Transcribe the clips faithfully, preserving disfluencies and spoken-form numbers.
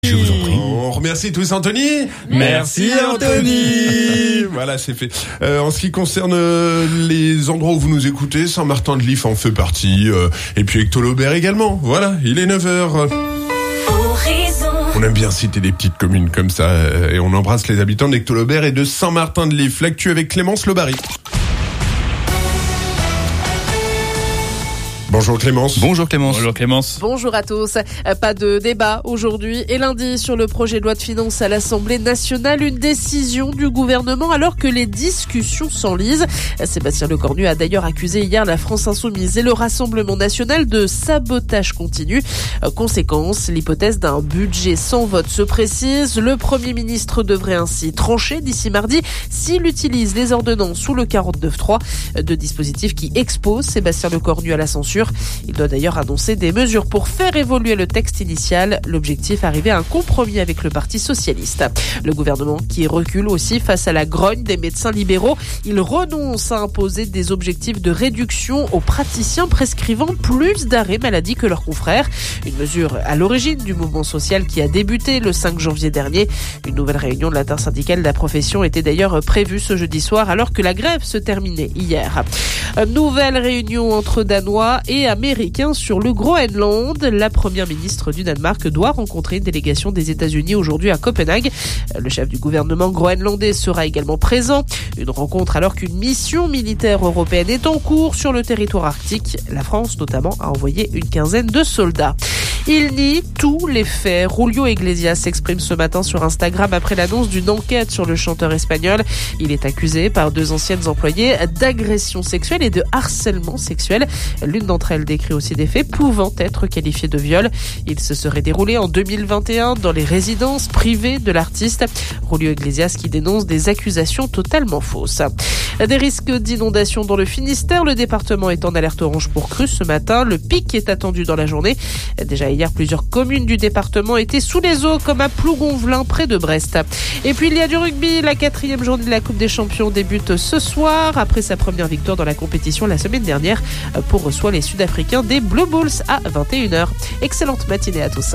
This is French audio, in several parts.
Je vous en prie. On remercie tous Anthony. Merci Anthony. Voilà, c'est fait. Euh, en ce qui concerne euh, les endroits où vous nous écoutez, Saint-Martin-de-Lif en fait partie. Euh, et puis Hector-Laubert également. Voilà, il est neuf heures. On aime bien citer des petites communes comme ça. Euh, et on embrasse les habitants d'Hector-Laubert et de Saint-Martin-de-Lif. L'actu avec Clémence Lobary. Bonjour Clémence. Bonjour Clémence. Bonjour Clémence. Bonjour à tous. Pas de débat aujourd'hui et lundi sur le projet de loi de finances à l'Assemblée nationale. Une décision du gouvernement alors que les discussions s'enlisent. Sébastien Lecornu a d'ailleurs accusé hier la France Insoumise et le Rassemblement national de sabotage continu. Conséquence, l'hypothèse d'un budget sans vote se précise. Le Premier ministre devrait ainsi trancher d'ici mardi s'il utilise les ordonnances sous le quarante-neuf trois, de dispositifs qui exposent Sébastien Lecornu à la censure. Il doit d'ailleurs annoncer des mesures pour faire évoluer le texte initial. L'objectif, arriver à un compromis avec le Parti socialiste. Le gouvernement qui recule aussi face à la grogne des médecins libéraux. Il renonce à imposer des objectifs de réduction aux praticiens prescrivant plus d'arrêts maladie que leurs confrères. Une mesure à l'origine du mouvement social qui a débuté le cinq janvier dernier. Une nouvelle réunion de l'intersyndicale de la profession était d'ailleurs prévue ce jeudi soir alors que la grève se terminait hier. Nouvelle réunion entre Danois et Américains sur le Groenland. La première ministre du Danemark doit rencontrer une délégation des États-Unis aujourd'hui à Copenhague. Le chef du gouvernement groenlandais sera également présent. Une rencontre alors qu'une mission militaire européenne est en cours sur le territoire arctique. La France notamment a envoyé une quinzaine de soldats. Il nie tous les faits. Julio Iglesias s'exprime ce matin sur Instagram après l'annonce d'une enquête sur le chanteur espagnol. Il est accusé par deux anciennes employées d'agression sexuelle et de harcèlement sexuel. L'une d'entre elles décrit aussi des faits pouvant être qualifiés de viol. Il se serait déroulé en deux mille vingt et un dans les résidences privées de l'artiste. Julio Iglesias qui dénonce des accusations totalement fausses. Des risques d'inondation dans le Finistère. Le département est en alerte orange pour crue ce matin. Le pic est attendu dans la journée. Déjà hier, plusieurs communes du département étaient sous les eaux, comme à Plougonvelin, près de Brest. Et puis il y a du rugby. La quatrième journée de la Coupe des Champions débute ce soir. Après sa première victoire dans la compétition la semaine dernière, pour reçoit les Sud-Africains des Blue Bulls à vingt et une heures. Excellente matinée à tous.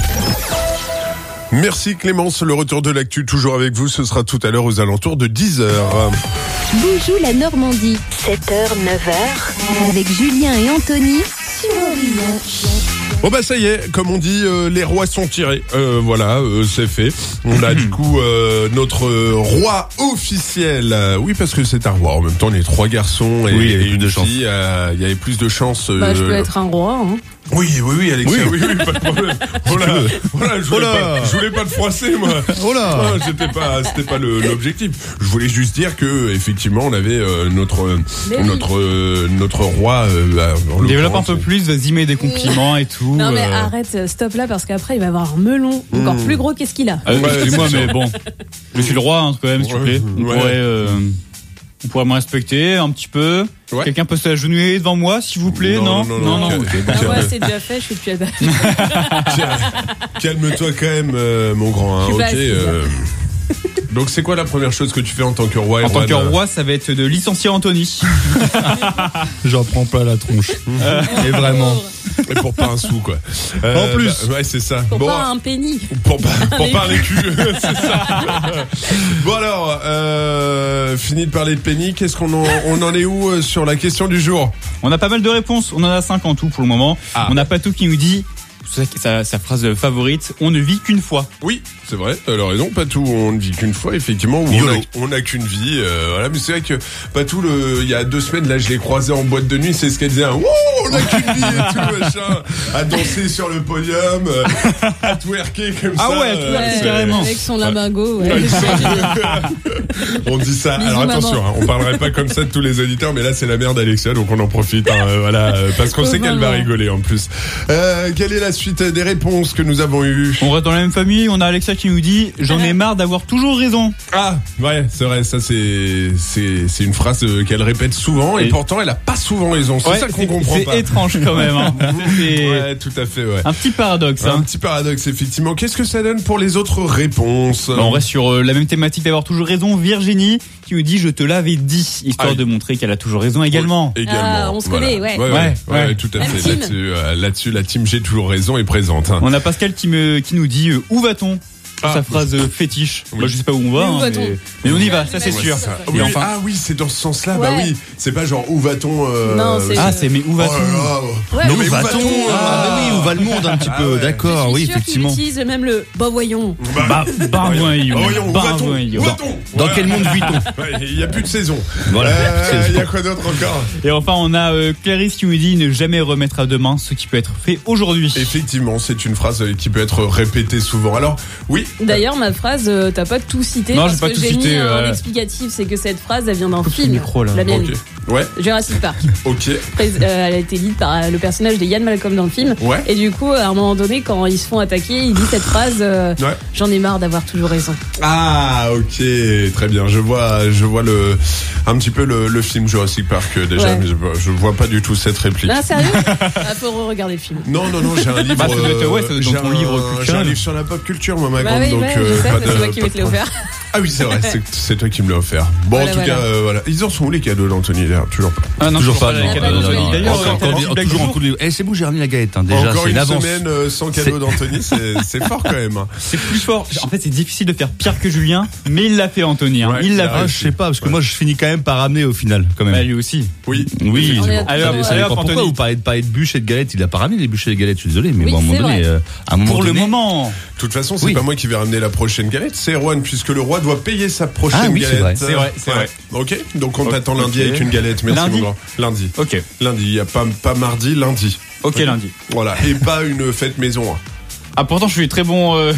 Merci Clémence. Le retour de l'actu toujours avec vous. Ce sera tout à l'heure aux alentours de dix heures. Boujou la Normandie, sept heures, neuf heures, avec Julien et Anthony sur Horizon. Bon bah ça y est, comme on dit, euh, les rois sont tirés. Euh, voilà, euh, c'est fait. On a du coup euh, notre euh, roi officiel. Euh, oui, parce que c'est un roi. En même temps, les trois garçons et, oui, et une de fille, euh, il y avait plus de chances. Euh, bah, je peux être un roi. Hein. Oui, oui, oui, Alexia, oui, oui, oui, pas de problème. Voilà, voilà, je voulais, Voilà. pas, je voulais pas te froisser, moi. Voilà. Non, c'était pas, c'était pas le, l'objectif. Je voulais juste dire que, effectivement, on avait euh, notre, Mais notre, euh, notre roi. Euh, en Développe un l'occurrence. peu plus, vas-y, mets des compliments et tout. Non mais euh. arrête, stop là parce qu'après il va avoir un melon encore Mmh. plus gros qu'est-ce qu'il a. Ah, Ouais, excuse-moi, c'est mais sûr. bon, je suis le roi hein, quand même, s'il vous plaît. On Ouais. pourrait, euh, on pourrait me respecter un petit peu. Ouais. Quelqu'un peut s'agenouiller devant moi, s'il vous plaît, non Non, non, non, non. ok, Ah bon. ouais, c'est déjà fait, je suis depuis Alba. Calme-toi quand même, euh, mon grand. Hein, Je suis ok. pas assise. euh. Donc, c'est quoi la première chose que tu fais en tant que roi et En tant roi que de- roi, ça va être de licencier Anthony. J'en prends pas la tronche. Et vraiment. Et pour pas un sou, quoi. En plus. bah, ouais, c'est ça. Pour Bon, pas un penny. Pour pas, pour Un pas un écu, c'est ça. Bon alors, euh, fini de parler de Penny, qu'est-ce qu'on en, on en est où euh, sur la question du jour? On a pas mal de réponses, on en a cinq en tout pour le moment. Ah. On a Patou qui nous dit, sa, sa, sa phrase favorite, on ne vit qu'une fois. Oui, c'est vrai, t'as raison, Patou, on ne vit qu'une fois, effectivement, où on YOLO. a, on a qu'une vie, euh, voilà, mais c'est vrai que Patou, le, il y a deux semaines, là, je l'ai croisé en boîte de nuit, c'est ce qu'elle disait, hein, wow, on a qu'une vie et tout, machin, à danser sur le podium, euh, à twerker comme Ah ça. ouais, euh, twerker, c'est- carrément. Avec son limbago. Ouais. On dit ça. Bisous, Alors attention, maman. hein, on parlerait pas comme ça de tous les auditeurs, mais là c'est la mère d'Alexia, donc on en profite. Hein, euh, voilà, euh, parce qu'on Oh, sait qu'elle va maman. rigoler en plus. Euh, quelle est la suite des réponses que nous avons eues? On reste dans la même famille, on a Alexa qui nous dit, j'en ai marre d'avoir toujours raison. Ah, ouais, c'est vrai. Ça c'est c'est c'est une phrase euh, qu'elle répète souvent, et, Et- pourtant elle a pas souvent raison. C'est Ouais, ça qu'on c'est- comprend c'est pas. étrange quand même. Hein. C'était Ouais, tout à fait, ouais. un petit paradoxe. Un Hein. petit paradoxe, effectivement. Qu'est-ce que ça donne pour les autres réponses? Bon, on reste sur euh, la même thématique d'avoir toujours raison. Virginie qui nous dit je te l'avais dit, histoire Ah, de montrer qu'elle a toujours raison également. Également. Ah, on se connaît, ouais. Ouais, ouais, Ouais, ouais, ouais. tout à Même fait. team. Là-dessus, euh, là-dessus, la team J'ai toujours raison est présente. Hein. On a Pascal qui me qui nous dit euh, où va-t-on sur Ah. sa phrase euh, fétiche. Oui. Moi je sais pas où on va, Mais où hein, va-t-on mais... mais on y va, ça c'est Ouais, sûr. Ça- Et oui, enfin- Ah oui, c'est dans ce sens-là. Bah Ouais. oui, c'est pas genre où va-t-on euh, Non, c'est- Ah c'est mais où Oh va-t-on là là. Ouais, Non, mais mais où va-t-on va-t-on Ah, bah oui, où va le monde un petit Ah peu, ouais. d'accord, je oui, suis sûre qu'il effectivement. utilise même le bah voyons. Bah, Bah, bah, voyons, Oh, voyons, où bah, va-t-on voyons. Où va-t-on Dans Ouais. quel monde vit-on? Ouais, il y a plus de saison. Voilà, Euh, plus de Il saison. y a quoi d'autre encore? Et enfin on a euh, Clarisse qui nous dit ne jamais remettre à demain ce qui peut être fait aujourd'hui. Effectivement, c'est une phrase euh, qui peut être répétée souvent. Alors, oui. D'ailleurs, ma phrase, euh, t'as pas tout cité Non, parce j'ai pas que tout j'ai cité, mis un euh, explicatif, c'est que cette phrase, elle vient d'un Coupe le film, micro, là. la mienne, Ok. Ouais. Jurassic Park. Ok. Prés- euh, elle a été dite par euh, le personnage de Ian Malcolm dans le film. Ouais. Et du coup, à un moment donné, quand ils se font attaquer, il dit cette phrase euh, Ouais. j'en ai marre d'avoir toujours raison. Ah, ok, très bien. Je vois, je vois le, un petit peu le, le film Jurassic Park euh, déjà, Ouais. mais je, je vois pas du tout cette réplique. Ah, sérieux? Ah, faut re-regarder le film. Non, non, non, j'ai un livre. Bah, ça doit être- ouais, ça doit être dans j'ai ton un- livre J'ai un culturel. livre sur la pop culture, moi, ma Bah grande, oui, donc ouais, euh, je sais, pas mais c'est de- moi qui pas vais de te l'ai problème. offert. Ah oui, c'est vrai, c'est, c'est toi qui me l'as offert. Bon, Voilà, en tout voilà. cas, euh, voilà. Ils en sont où les cadeaux d'Anthony d'ailleurs? Toujours pas. Ah non, Toujours pas, les non, cadeaux pas d'Anthony. joué. D'ailleurs, Encore, euh, encore, t'as le feedback toujours du en jour. coup de. Eh, c'est bon, j'ai remis la galette, hein, déjà, Encore c'est une l'avance. semaine euh, sans cadeau d'Anthony, c'est, c'est fort quand même. C'est plus fort. En fait, c'est difficile de faire pire que Julien, mais il l'a fait Anthony. Hein. Ouais, il l'a il a fait. Ah, je sais pas, parce que moi je finis quand même par ramener au final, quand même. Bah, lui aussi. Oui. Oui, On est à- ça Allez, hop, ça allez, dépend hop, pourquoi Anthony. vous parlez de, parlez de bûches et de galettes. Il a pas ramené les bûches et les galettes, je suis désolé, mais Oui, bon, à un moment c'est donné, vrai. euh, à un moment Pour le donné- moment. De toute façon, c'est Oui. pas moi qui vais ramener la prochaine galette, c'est Erwan, puisque le roi doit payer sa prochaine Ah oui, c'est galette. vrai. C'est vrai, c'est vrai. Ok, donc on Ok. t'attend lundi avec une galette. Merci Lundi mon grand. Lundi. Ok. Lundi, il y a pas, pas mardi, lundi. Ok, lundi. Voilà, et pas une fête maison. hein. Ah, pourtant, je suis très bon. euh,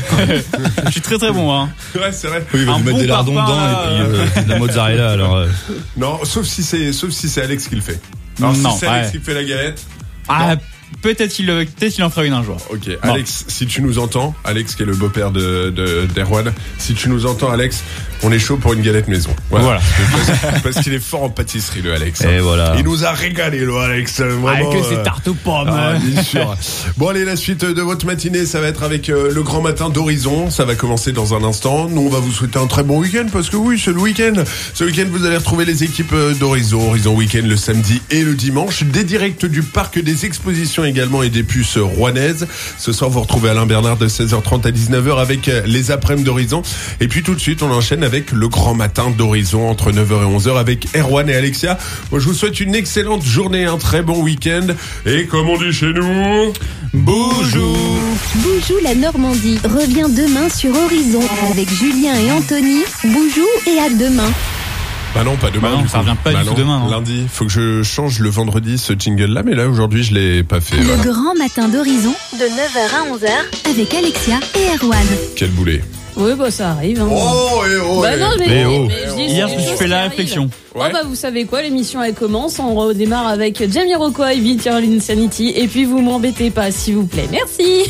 je suis très très bon. Hein. Ouais, c'est vrai. Oui, il va Un vous mettre bon des lardons parpaing, dedans là, et puis euh, de la mozzarella, alors. euh, Non, sauf si c'est, sauf si c'est Alex qui le fait. Alors Non, si c'est Alex ouais. qui fait la galette. Ah, peut-être qu'il euh, peut-être qu'il en fera une un jour. Ok, Non. Alex, si tu nous entends, Alex qui est le beau-père de, de d'Erwan, si tu nous entends, Alex, on est chaud pour une galette maison. Voilà. Parce, parce qu'il est fort en pâtisserie, le Alex. Et voilà. Il nous a régalé, le Alex. Vraiment, Avec ses euh, tartes aux pommes. Ah, bien sûr. Bon, allez, la suite de votre matinée, ça va être avec euh, le grand matin d'Horizon. Ça va commencer dans un instant. Nous, on va vous souhaiter un très bon week-end parce que oui, c'est le week-end. Ce week-end, vous allez retrouver les équipes euh, d'Horizon. Horizon Week-end le samedi et le dimanche. Des directs du parc des expositions également et des puces rouennaises. Ce soir, vous retrouvez Alain Bernard de seize heures trente à dix-neuf heures avec euh, les après-midi d'Horizon. Et puis tout de suite, on enchaîne avec le grand matin d'Horizon entre neuf heures et onze heures avec Erwan et Alexia. Moi, je vous souhaite une excellente journée, un très bon week-end. Et comme on dit chez nous, bonjour. Boujou la Normandie revient demain sur Horizon avec Julien et Anthony. Boujou et à demain. Bah non, pas demain. Bah non, du ça coup. revient pas Bah du tout non, demain, hein. Lundi, faut que je change le vendredi ce jingle-là, mais là aujourd'hui je l'ai pas fait. Le Voilà. grand matin d'Horizon de neuf heures à onze heures avec Alexia et Erwan. Quel boulet. Oui, bah ça arrive. Hein. Oh et oh. Bah et- non, mais, Mais oh. mais je dis, Hier, c'est je des me suis choses fait qui la arrivent. réflexion. Ouais. Oh bah vous savez quoi, l'émission elle commence, on redémarre avec Jamiroquai, Beat Your Insanity, et puis vous m'embêtez pas s'il vous plaît, merci.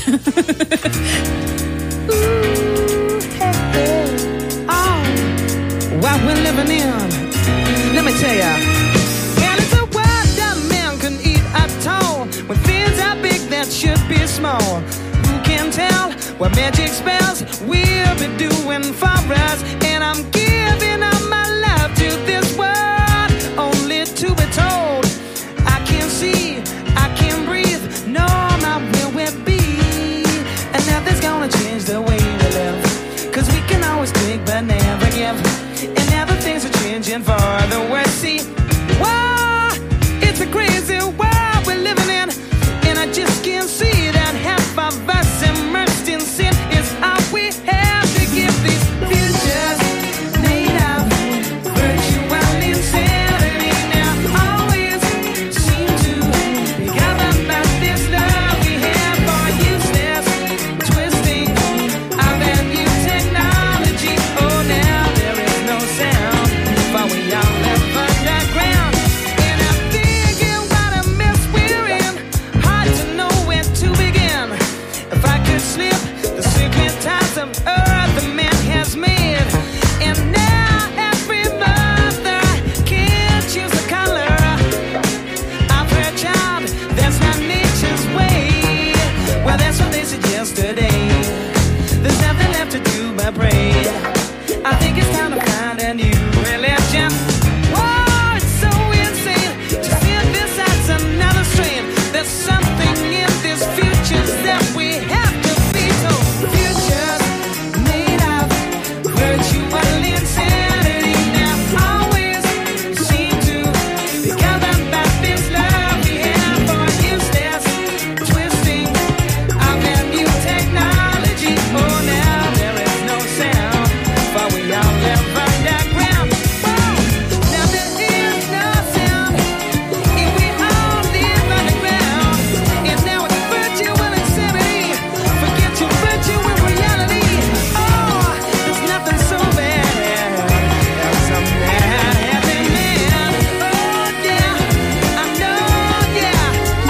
What we're living in, let me tell ya. And it's a world that man can eat at all. When things are big that should be small. Who can tell what magic spells we'll be doing for us? And I'm giving up my love to this world, only to be told I can't see, I can't breathe, no, not where we'll be. And nothing's gonna change the way we live. Cause we can always take but never give. And now the things are changing for the worse. See, wow, it's a crazy world we're living in. And I just can't see that half of us immersed in sin is all we have to give these futures made of virtual insanity. Now always seem to be governed by this love we have for useless twisting of that new technology. Oh, now there is no sound, for we all live underground. And I'm thinking what a mess we're in, hard to know where to begin. If I could slip the secret ties of earth the man has made, and now every mother can choose the color of her child. Then to do but pray. I think it's time to find a new religion. Whoa, it's so insane to see this as another strain. There's something in this future that we have to be told. Futures made of virtual insanity now always seem to be governed by this love we have for useless twisting of their new technology. Oh, now there is no sound, for we all live underground. Whoa, now there is no sound if we all live underground. And now it's virtual insanity. Forget your virtual reality. Oh, there's nothing so bad as a mad happy man. Oh yeah, I know, yeah.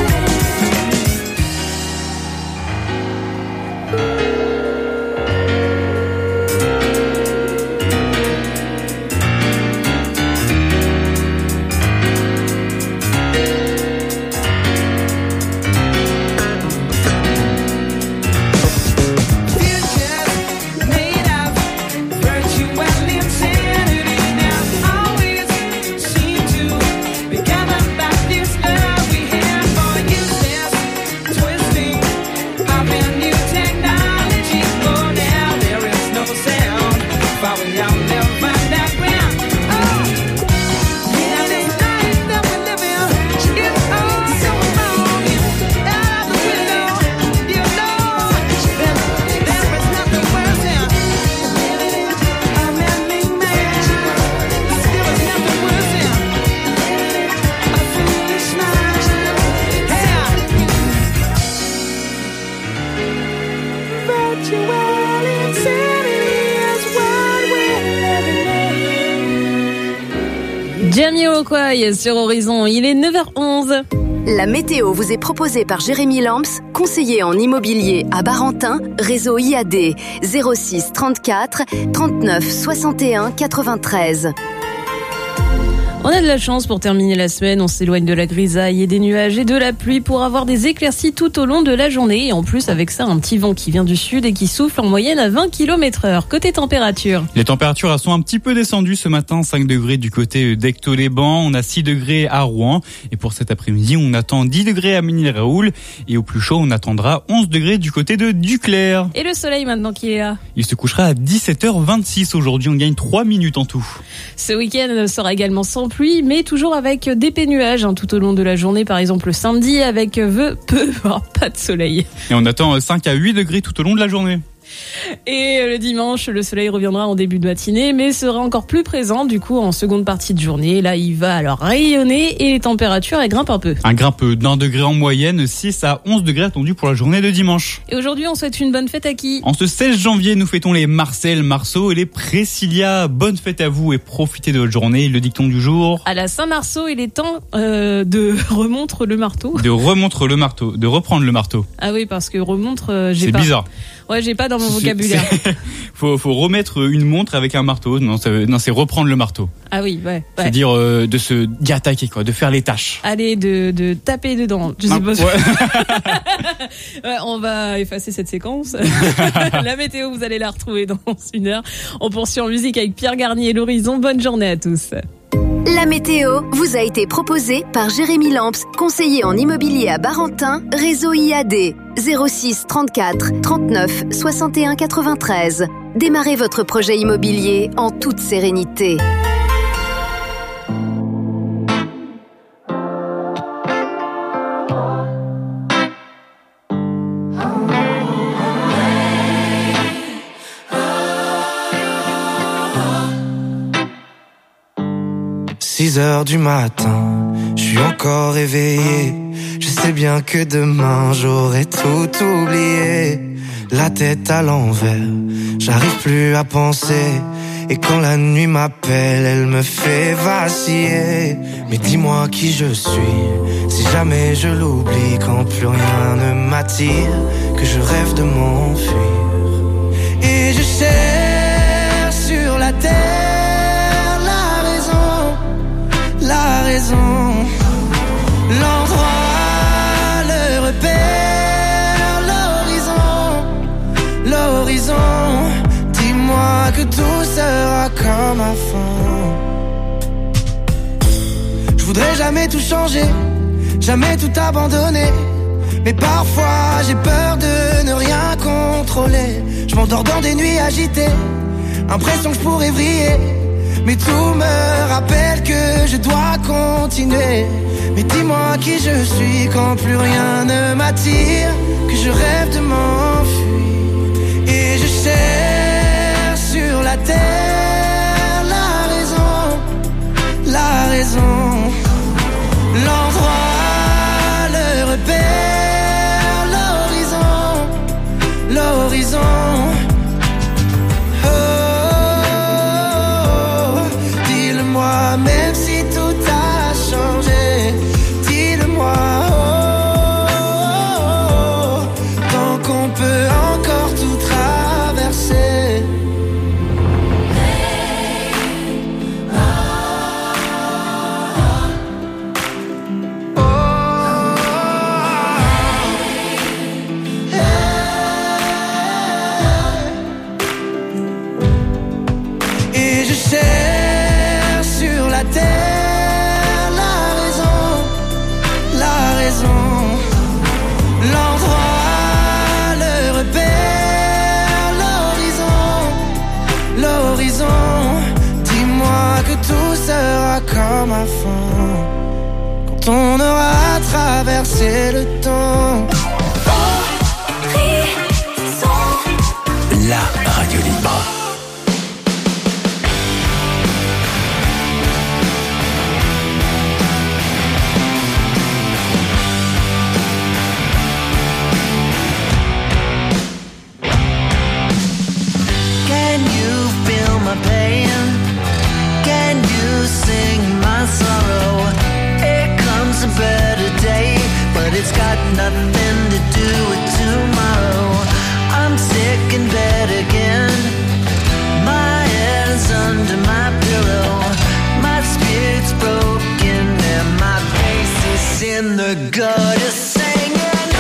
Futures made of virtual insanity now always seem to be governed by this love we have for useless twisting of their new technology. Oh, now there is no sound, for we all live underground. Oh, yeah, this life that we live in is all so wrong. Out of the window, you know that there is nothing worse than living in a man-made mansion. There is nothing worse than a foolish mind. Yeah. Virtual insanity is what we're living in. Jamiroquai sur Horizon, il est neuf heures onze. La météo vous est proposée par Jérémy Lamps, conseiller en immobilier à Barentin, réseau I A D, zéro six trente-quatre trente-neuf soixante et un quatre-vingt-treize. On a de la chance pour terminer la semaine, on s'éloigne de la grisaille et des nuages et de la pluie pour avoir des éclaircies tout au long de la journée. Et en plus, avec ça, un petit vent qui vient du sud et qui souffle en moyenne à vingt kilomètres heure. Côté température. Les températures elles sont un petit peu descendues ce matin, cinq degrés du côté d'Aicto-les-Bains, on a six degrés à Rouen. Et pour cet après-midi, on attend dix degrés à Ménil-Raoul. Et au plus chaud, on attendra onze degrés du côté de Duclair. Et le soleil maintenant qui est là. Il se couchera à dix-sept heures vingt-six aujourd'hui, on gagne trois minutes en tout. Ce week-end sera également sans pluie, mais toujours avec des pénuages hein, tout au long de la journée. Par exemple, le samedi, avec peu, peu voire pas de soleil. Et on attend cinq à huit degrés tout au long de la journée. Et le dimanche, le soleil reviendra en début de matinée, mais sera encore plus présent du coup en seconde partie de journée. Là, il va alors rayonner et les températures elles grimpent un peu. Un grimpe d'un degré en moyenne, six à onze degrés attendus pour la journée de dimanche. Et aujourd'hui, on souhaite une bonne fête à qui ? En ce seize janvier, nous fêtons les Marcel, Marceau et les Priscilla. Bonne fête à vous et profitez de votre journée. Le dicton du jour. À la Saint-Marceau, il est temps euh, de remontre le marteau. De remontre le marteau, de reprendre le marteau. Ah oui, parce que remontre, euh, j'ai C'est pas. C'est bizarre. Ouais, j'ai pas dans mon vocabulaire. faut, faut remettre une montre avec un marteau. Non, ça, non, c'est reprendre le marteau. Ah oui, ouais. ouais. C'est-à-dire euh, de se d'y attaquer, quoi, de faire les tâches. Allez, de, de taper dedans. Je sais ah, pas. Ouais. Ouais, on va effacer cette séquence. La météo, vous allez la retrouver dans une heure. On poursuit en musique avec Pierre Garnier et l'Horizon. Bonne journée à tous. La météo vous a été proposée par Jérémy Lamps, conseiller en immobilier à Barentin, réseau I A D, zéro six trente-quatre trente-neuf soixante et un quatre-vingt-treize. Démarrez votre projet immobilier en toute sérénité. six heures du matin, je suis encore éveillé. Je sais bien que demain j'aurai tout oublié. La tête à l'envers, j'arrive plus à penser. Et quand la nuit m'appelle, elle me fait vaciller. Mais dis-moi qui je suis, si jamais je l'oublie. Quand plus rien ne m'attire, que je rêve de m'enfuir. Et je cherche sur la terre la raison, la raison, l'endroit, le repère, l'horizon, l'horizon. comme avant. Je voudrais jamais tout changer, jamais tout abandonner. Mais parfois j'ai peur de ne rien contrôler. Je m'endors dans des nuits agitées, impression que je pourrais vriller. Mais tout me rappelle que je dois continuer. Mais dis-moi qui je suis quand plus rien ne m'attire, que je rêve de m'enfuir. Et je cherche sur la terre la raison, la raison, l'endroit, le repère, l'horizon, l'horizon. Même si tout a changé, dis-le-moi, oh, oh, oh, tant qu'on peut encore tout traverser. Oh, oh, oh, et je sais la terre, la raison, la raison, l'endroit, le repère, l'horizon, l'horizon. Dis-moi que tout sera comme avant, quand on aura traversé le temps. La radio libre. It's got nothing to do with tomorrow. I'm sick in bed again. My head's under my pillow. My spirit's broken and my face is in the gutter singing.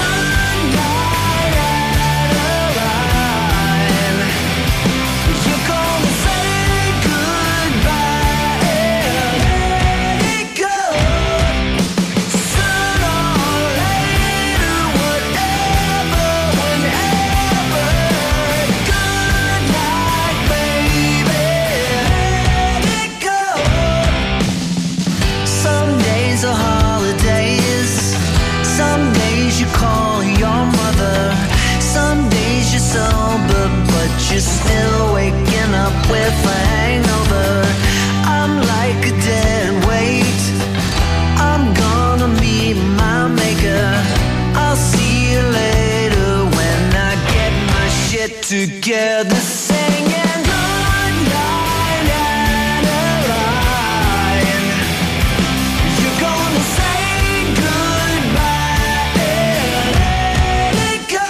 You're still waking up with a hangover. I'm like a dead weight. I'm gonna meet my maker. I'll see you later when I get my shit together. Singing good night and a line. You're gonna say goodbye and let it go.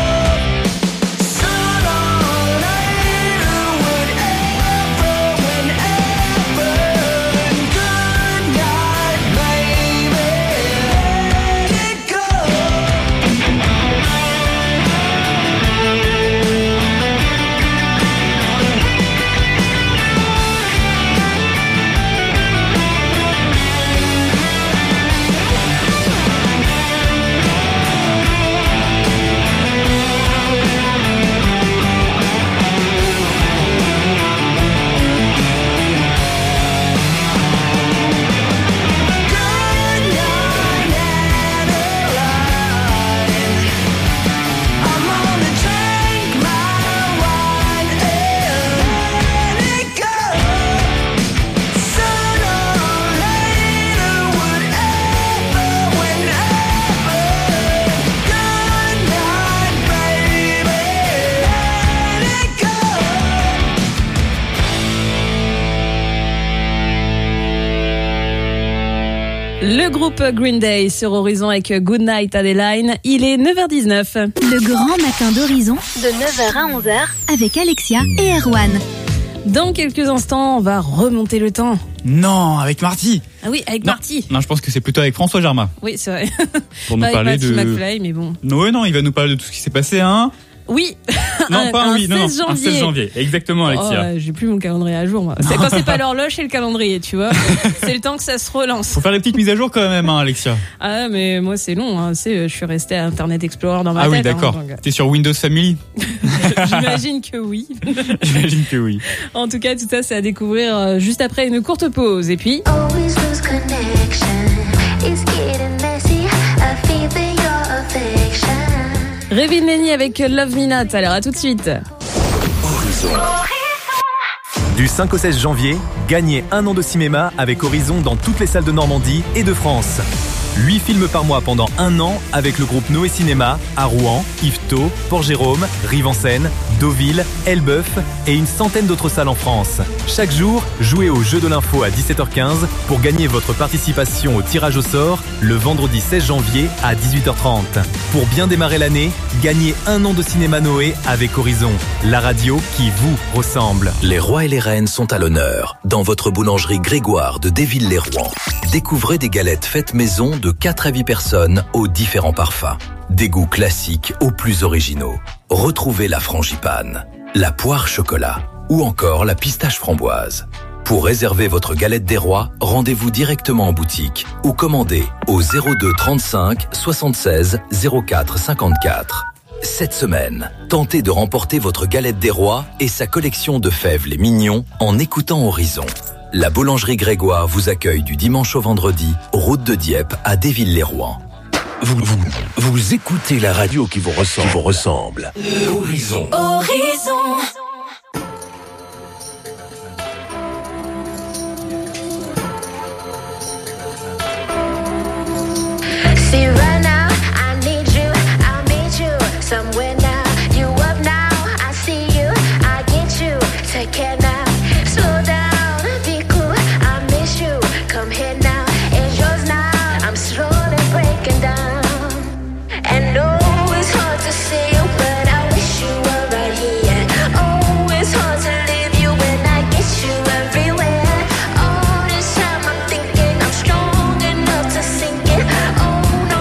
Le groupe Green Day sur Horizon avec Good Night Adeline. Il est neuf heures dix-neuf. Le grand matin d'Horizon de neuf heures à onze heures avec Alexia et Erwan. Dans quelques instants, on va remonter le temps. Non, avec Marty. Ah oui, avec non. Marty. Non, je pense que c'est plutôt avec François Germain. Oui, c'est vrai. Pour nous Pas parler avec de Marty McFly, mais bon. Non, non, il va nous parler de tout ce qui s'est passé, hein. Oui. Non, un, pas un, un oui, non, non, seize janvier. un seize janvier. Exactement, Alexia. Oh, j'ai plus mon calendrier à jour, moi. C'est quand c'est pas l'horloge et le calendrier, tu vois. C'est le temps que ça se relance. Faut faire les petites mises à jour quand même, hein, Alexia. Ah, mais moi, c'est long, hein. C'est, je suis restée à Internet Explorer dans ma ah tête. Ah oui, d'accord. Hein, donc... T'es sur Windows Family? J'imagine que oui. J'imagine que oui. En tout cas, tout ça, c'est à découvrir juste après une courte pause. Et puis... Révin Lenny avec Love Me Not. Alors à tout de suite. Horizon. Du cinq au seize janvier, gagnez un an de cinéma avec Horizon dans toutes les salles de Normandie et de France. huit films par mois pendant un an avec le groupe Noé Cinéma à Rouen, Yvetot, Port-Jérôme, Rive-en-Seine, Deauville, Elbeuf et une centaine d'autres salles en France. Chaque jour, jouez au jeu de l'info à dix-sept heures quinze pour gagner votre participation au tirage au sort le vendredi seize janvier à dix-huit heures trente. Pour bien démarrer l'année, gagnez un an de cinéma Noé avec Horizon, la radio qui vous ressemble. Les rois et les reines sont à l'honneur dans votre boulangerie Grégoire de Déville-les-Rouen. Découvrez des galettes faites maison de quatre à huit personnes aux différents parfums. Des goûts classiques aux plus originaux. Retrouvez la frangipane, la poire chocolat ou encore la pistache framboise. Pour réserver votre galette des rois, rendez-vous directement en boutique ou commandez au zéro deux trente-cinq soixante-seize zéro quatre cinquante-quatre. Cette semaine, tentez de remporter votre galette des rois et sa collection de fèves les mignons en écoutant Horizon. La boulangerie Grégoire vous accueille du dimanche au vendredi, route de Dieppe à Déville-les-Rouen. Vous, vous, vous écoutez la radio qui vous ressemble. Qui vous ressemble. Horizon. Horizon. See right now, I need you, I'll meet you somewhere now. You up now, I see you, I get you. Take care now, slow down, be cool. I miss you, come here now, it's yours now. I'm slowly breaking down, and oh, it's hard to see you, but I wish you were right here. Oh, it's hard to leave you when I get you everywhere. All this time I'm thinking I'm strong enough to sink it. Oh,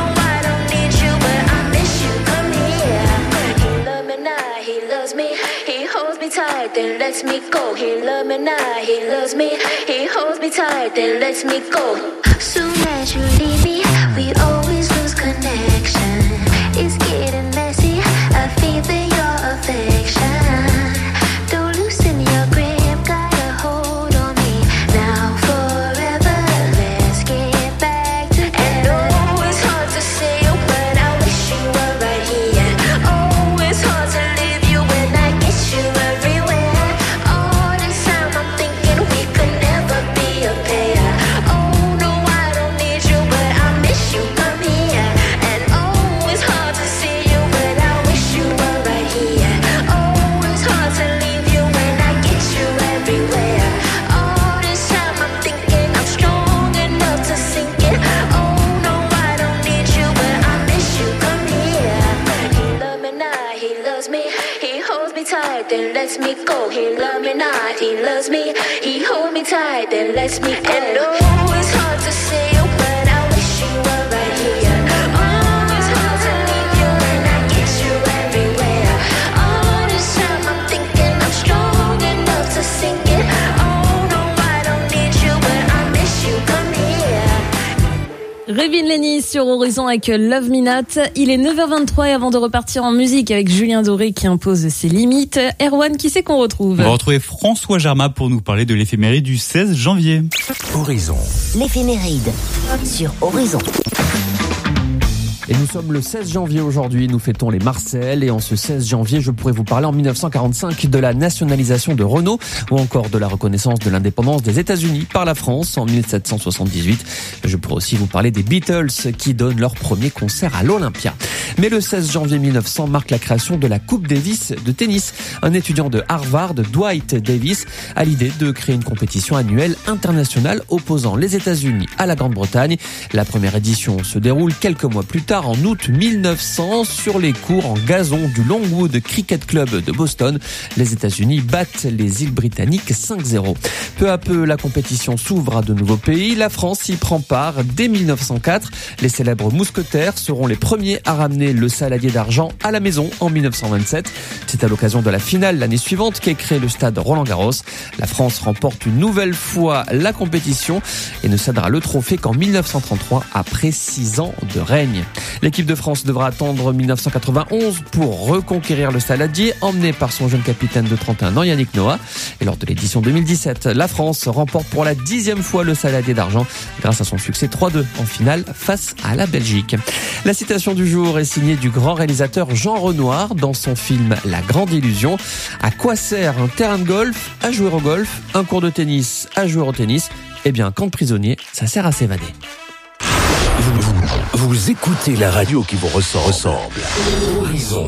tight, then lets me go. He loves me now, he loves me. He holds me tight, then lets me go. Soon as you leave me, we always lose connection. It's getting messy, I feel your affection. Don't loosen your grip, got a hold on me. Now forever, let's get back together. And oh, it's hard to see you, but I wish you were right here. Oh, it's hard to leave you when I get you everywhere. All this time I'm thinking we could never be a pair. Oh no, I don't need you, but I miss you, come here. And oh, it's hard to see you, but I wish you were right here. Oh, it's hard to leave you when I get you everywhere. All this time I'm thinking I'm strong enough to sink it. Oh no, I don't need you, but I miss you, come here. He loves me now, he loves me. He holds me tight, then lets me go. He loves me not, he loves me. He holds me tight, then lets me go. And oh, it's hard to see you, but I wish you were right here. Oh, it's hard to leave you when I get you everywhere. All this time I'm thinking I'm strong enough to sink it. Oh no, I don't need you, but I miss you, come here. Révin Lenny sur Horizon avec Love Me Not. Il est neuf heures vingt-trois et avant de repartir en musique avec Julien Doré qui impose ses limites, Erwan, qui c'est qu'on retrouve? On va retrouver François Germain pour nous parler de l'éphéméride du seize janvier. Horizon. L'éphéméride sur Horizon. Et nous sommes le seize janvier aujourd'hui, nous fêtons les Marcel et en ce seize janvier, je pourrais vous parler en mille neuf cent quarante-cinq de la nationalisation de Renault ou encore de la reconnaissance de l'indépendance des États-Unis par la France en mille sept cent soixante-dix-huit. Je pourrais aussi vous parler des Beatles qui donnent leur premier concert à l'Olympia. Mais le seize janvier mille neuf cents marque la création de la Coupe Davis de tennis. Un étudiant de Harvard, Dwight Davis, a l'idée de créer une compétition annuelle internationale opposant les États-Unis à la Grande-Bretagne. La première édition se déroule quelques mois plus tard, en août mille neuf cents sur les cours en gazon du Longwood Cricket Club de Boston. Les États-Unis battent les îles britanniques cinq zéro. Peu à peu, la compétition s'ouvre à de nouveaux pays. La France y prend part dès mille neuf cent quatre. Les célèbres mousquetaires seront les premiers à ramener le saladier d'argent à la maison en mille neuf cent vingt-sept. C'est à l'occasion de la finale l'année suivante qu'est créé le stade Roland-Garros. La France remporte une nouvelle fois la compétition et ne cédera le trophée qu'en mille neuf cent trente-trois après six ans de règne. L'équipe de France devra attendre mille neuf cent quatre-vingt-onze pour reconquérir le saladier, emmené par son jeune capitaine de trente et un ans, Yannick Noah. Et lors de l'édition deux mille dix-sept, la France remporte pour la dixième fois le saladier d'argent grâce à son succès trois deux en finale face à la Belgique. La citation du jour est signée du grand réalisateur Jean Renoir dans son film La Grande Illusion. À quoi sert un terrain de golf à jouer au golf, un cours de tennis à jouer au tennis? Eh bien, camp de prisonnier, ça sert à s'évader. Vous, vous, vous écoutez la radio qui vous ressemble. ressemble. Horizon.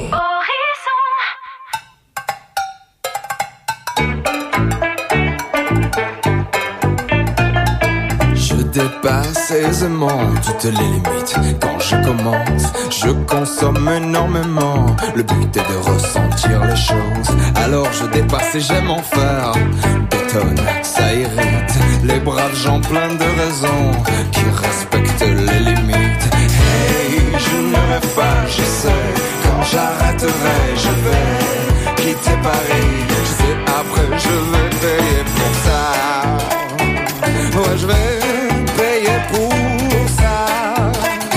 Je dépasse aisément toutes les limites. Quand je commence, je consomme énormément. Le but est de ressentir les choses. Alors je dépasse et j'aime en faire. Bétonne, ça irrite les braves gens pleins de raisons qui respectent les limites. Hey, je ne rêve pas, je sais. Quand j'arrêterai, je vais quitter Paris. Je sais après, je vais payer pour ça. Ouais, je vais payer pour ça.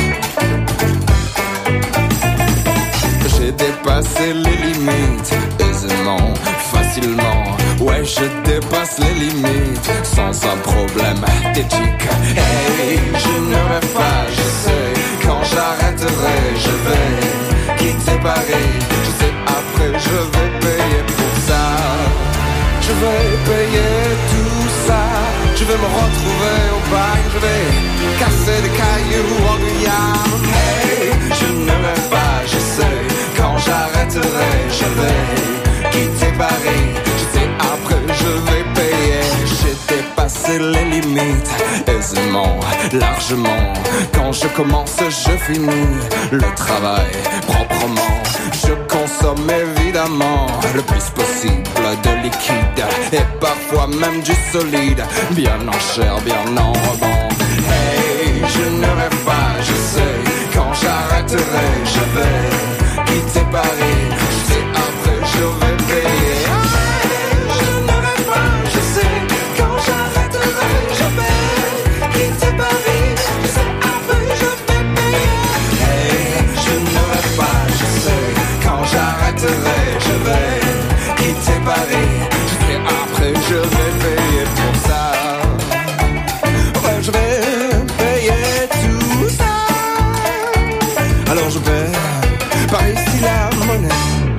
J'ai dépassé les limites aisément, facilement. Ouais, je dépasse les limites sans un problème d'éthique. Hey, je ne rêve pas, je sais. Quand j'arrêterai, je vais quitter Paris. Je sais après, je vais payer pour ça. Je vais payer tout ça. Je vais me retrouver au bagne. Je vais casser des cailloux en Guyane. Hey, je ne rêve pas, je sais. Quand j'arrêterai, je vais quitter Paris. Je sais après, je vais payer. J'ai dépassé les limites aisément, largement. Quand je commence, je finis le travail proprement. Je consomme évidemment le plus possible de liquide et parfois même du solide, bien en chair, bien en rebond. Hey, je ne rêve pas, je sais. Quand j'arrêterai, je vais quitter Paris. Je sais après, je vais payer. Hey, je ne rêve pas, je sais. Quand j'arrêterai, je vais quitter Paris. Je sais après, je vais payer. Hey, je ne rêve pas, je sais. Quand j'arrêterai, je vais quitter Paris. Je sais après, je vais payer pour ça. Ouais, je vais payer tout ça. Alors je vais par ici la monnaie.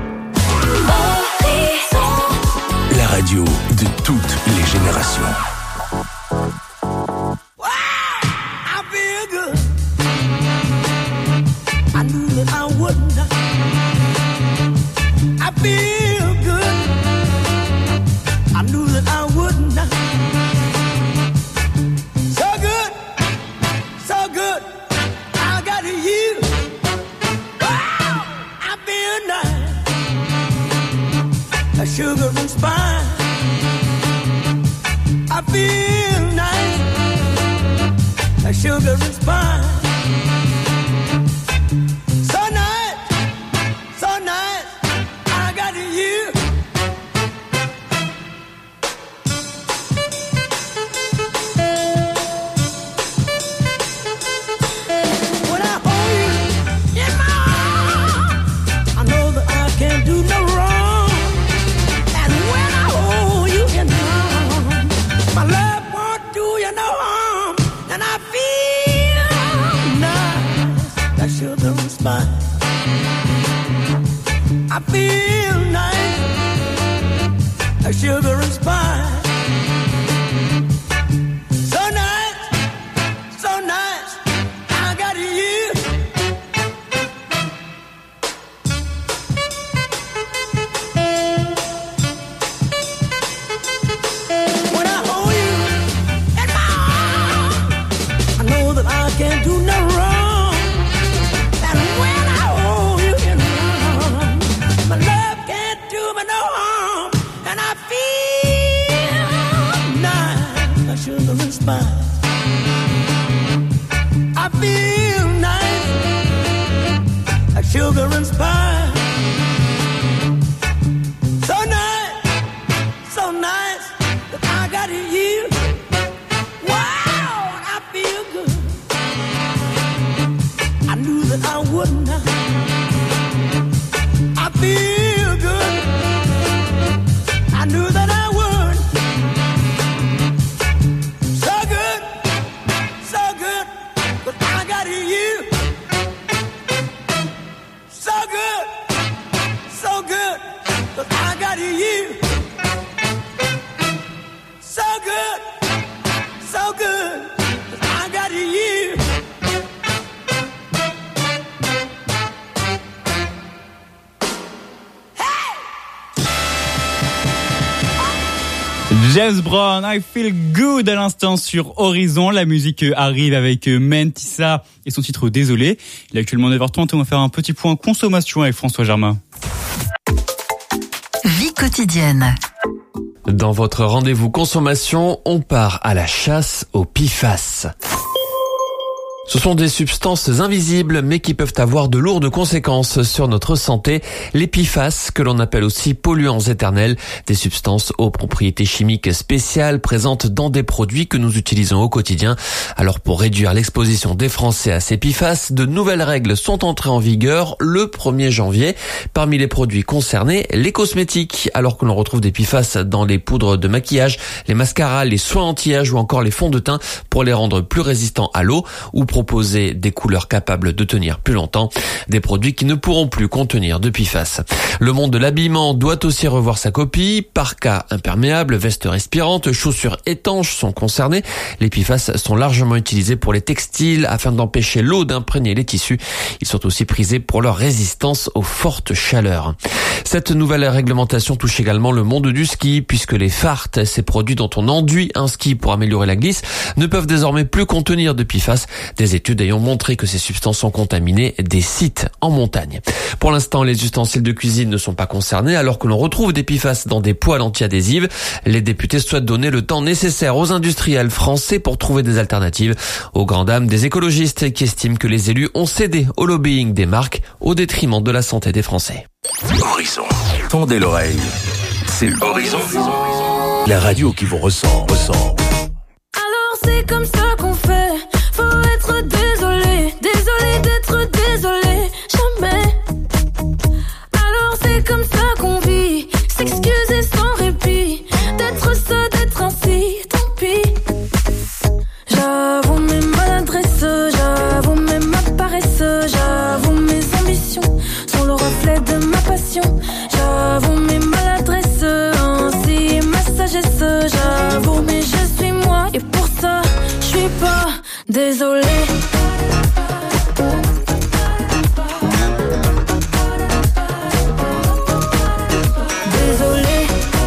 La radio de toutes les générations. I feel good. I knew that I wouldn't. I feel good. I knew that I wouldn't. So good, so good. I got you. Wow, I feel nice. A sugar and spice. I feel nice. A sugar and spice. So nice, so nice. I got you. When I hold you in my arms, I know that I can't do no wrong. And when I hold you in my arms, my love won't do you no harm. And I feel nice, that sugar and spice. I feel nice, that sugar and spice. So nice, so nice, I got you. When I hold you in my arms, I know that I can't do no wrong. And spine. I feel nice, like sugar and spice. So nice, so nice that I got you. Wow, I feel good. I knew that I would not. I feel good. I knew that I would. So good, so good, but I got you. So good, so good, but I got you. So good, so good, but I got you. James Brown, I Feel Good à l'instant sur Horizon. La musique arrive avec Mentissa et son titre Désolé. Il est actuellement neuf heures trente et on va faire un petit point consommation avec François Germain. Vie quotidienne. Dans votre rendez-vous consommation, on part à la chasse aux P F A S. Ce sont des substances invisibles mais qui peuvent avoir de lourdes conséquences sur notre santé. Les P F A S, que l'on appelle aussi polluants éternels, des substances aux propriétés chimiques spéciales présentes dans des produits que nous utilisons au quotidien. Alors pour réduire l'exposition des Français à ces P F A S, de nouvelles règles sont entrées en vigueur le premier janvier. Parmi les produits concernés, les cosmétiques, alors que l'on retrouve des P F A S dans les poudres de maquillage, les mascaras, les soins anti-âge ou encore les fonds de teint pour les rendre plus résistants à l'eau ou proposer des couleurs capables de tenir plus longtemps, des produits qui ne pourront plus contenir de P F A S. Le monde de l'habillement doit aussi revoir sa copie. Parkas imperméables, vestes respirantes, chaussures étanches sont concernés. Les P F A S sont largement utilisés pour les textiles afin d'empêcher l'eau d'imprégner les tissus. Ils sont aussi prisés pour leur résistance aux fortes chaleurs. Cette nouvelle réglementation touche également le monde du ski puisque les farts, ces produits dont on enduit un ski pour améliorer la glisse, ne peuvent désormais plus contenir de P F A S. Des études ayant montré que ces substances ont contaminé des sites en montagne. Pour l'instant, les ustensiles de cuisine ne sont pas concernés alors que l'on retrouve des P F A S dans des poêles anti-adhésives. Les députés souhaitent donner le temps nécessaire aux industriels français pour trouver des alternatives, aux grandes dames des écologistes qui estiment que les élus ont cédé au lobbying des marques au détriment de la santé des Français. Horizon. Tendez l'oreille. C'est l'Horizon. La radio qui vous ressemble. ressemble. Alors c'est comme ça qu'on fait. Faut être désolé, désolé d'être désolé, jamais. Alors c'est comme ça qu'on vit, s'excuser sans répit, d'être ça, d'être ainsi, tant pis. J'avoue mes maladresses, j'avoue mes ma paresse, j'avoue mes ambitions sont le reflet de ma passion. J'avoue mes maladresses, ainsi ma sagesse, j'avoue mais je suis moi et pour ça je suis pas désolé. Désolé.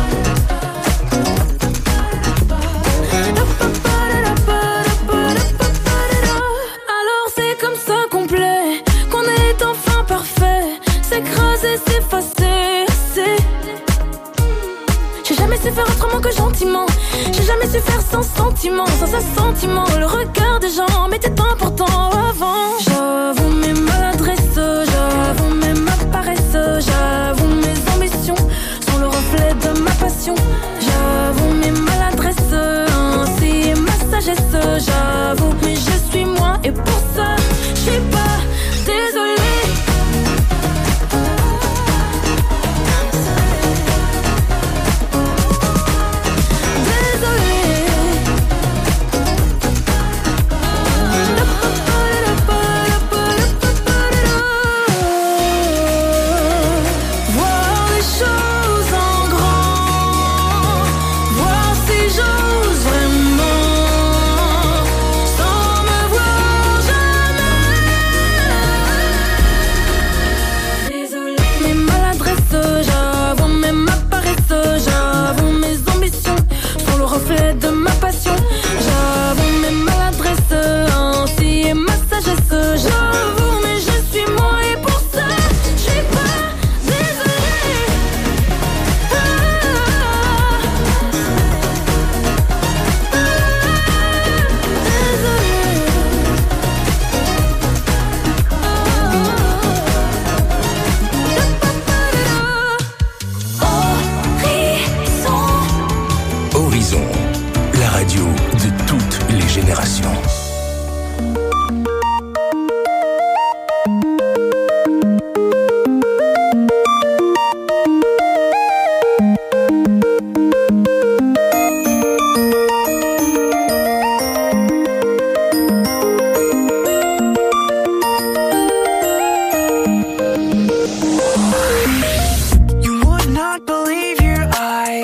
Alors c'est comme ça qu'on plaît, qu'on est enfin parfait, s'écraser, s'effacer, c'est. J'ai jamais su faire autrement que gentiment. J'ai jamais su faire sans sentiment, sans assentiment. Le regard des gens m'était important avant. J'avoue mes maladresses, j'avoue mes ma paresse, j'avoue mes ambitions sont le reflet de ma passion. J'avoue mes maladresses, ainsi ma sagesse, j'avoue mais je suis moi et pour ça je suis pas désolée.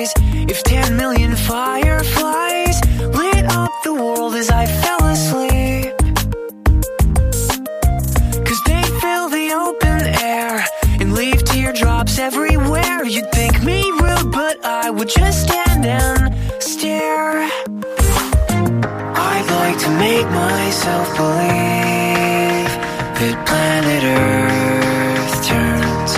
eyes. If ten million fireflies lit up the world as I fell asleep, 'cause they fill the open air and leave teardrops everywhere. You'd think me rude, but I would just stand and stare. I'd like to make myself believe that planet Earth turns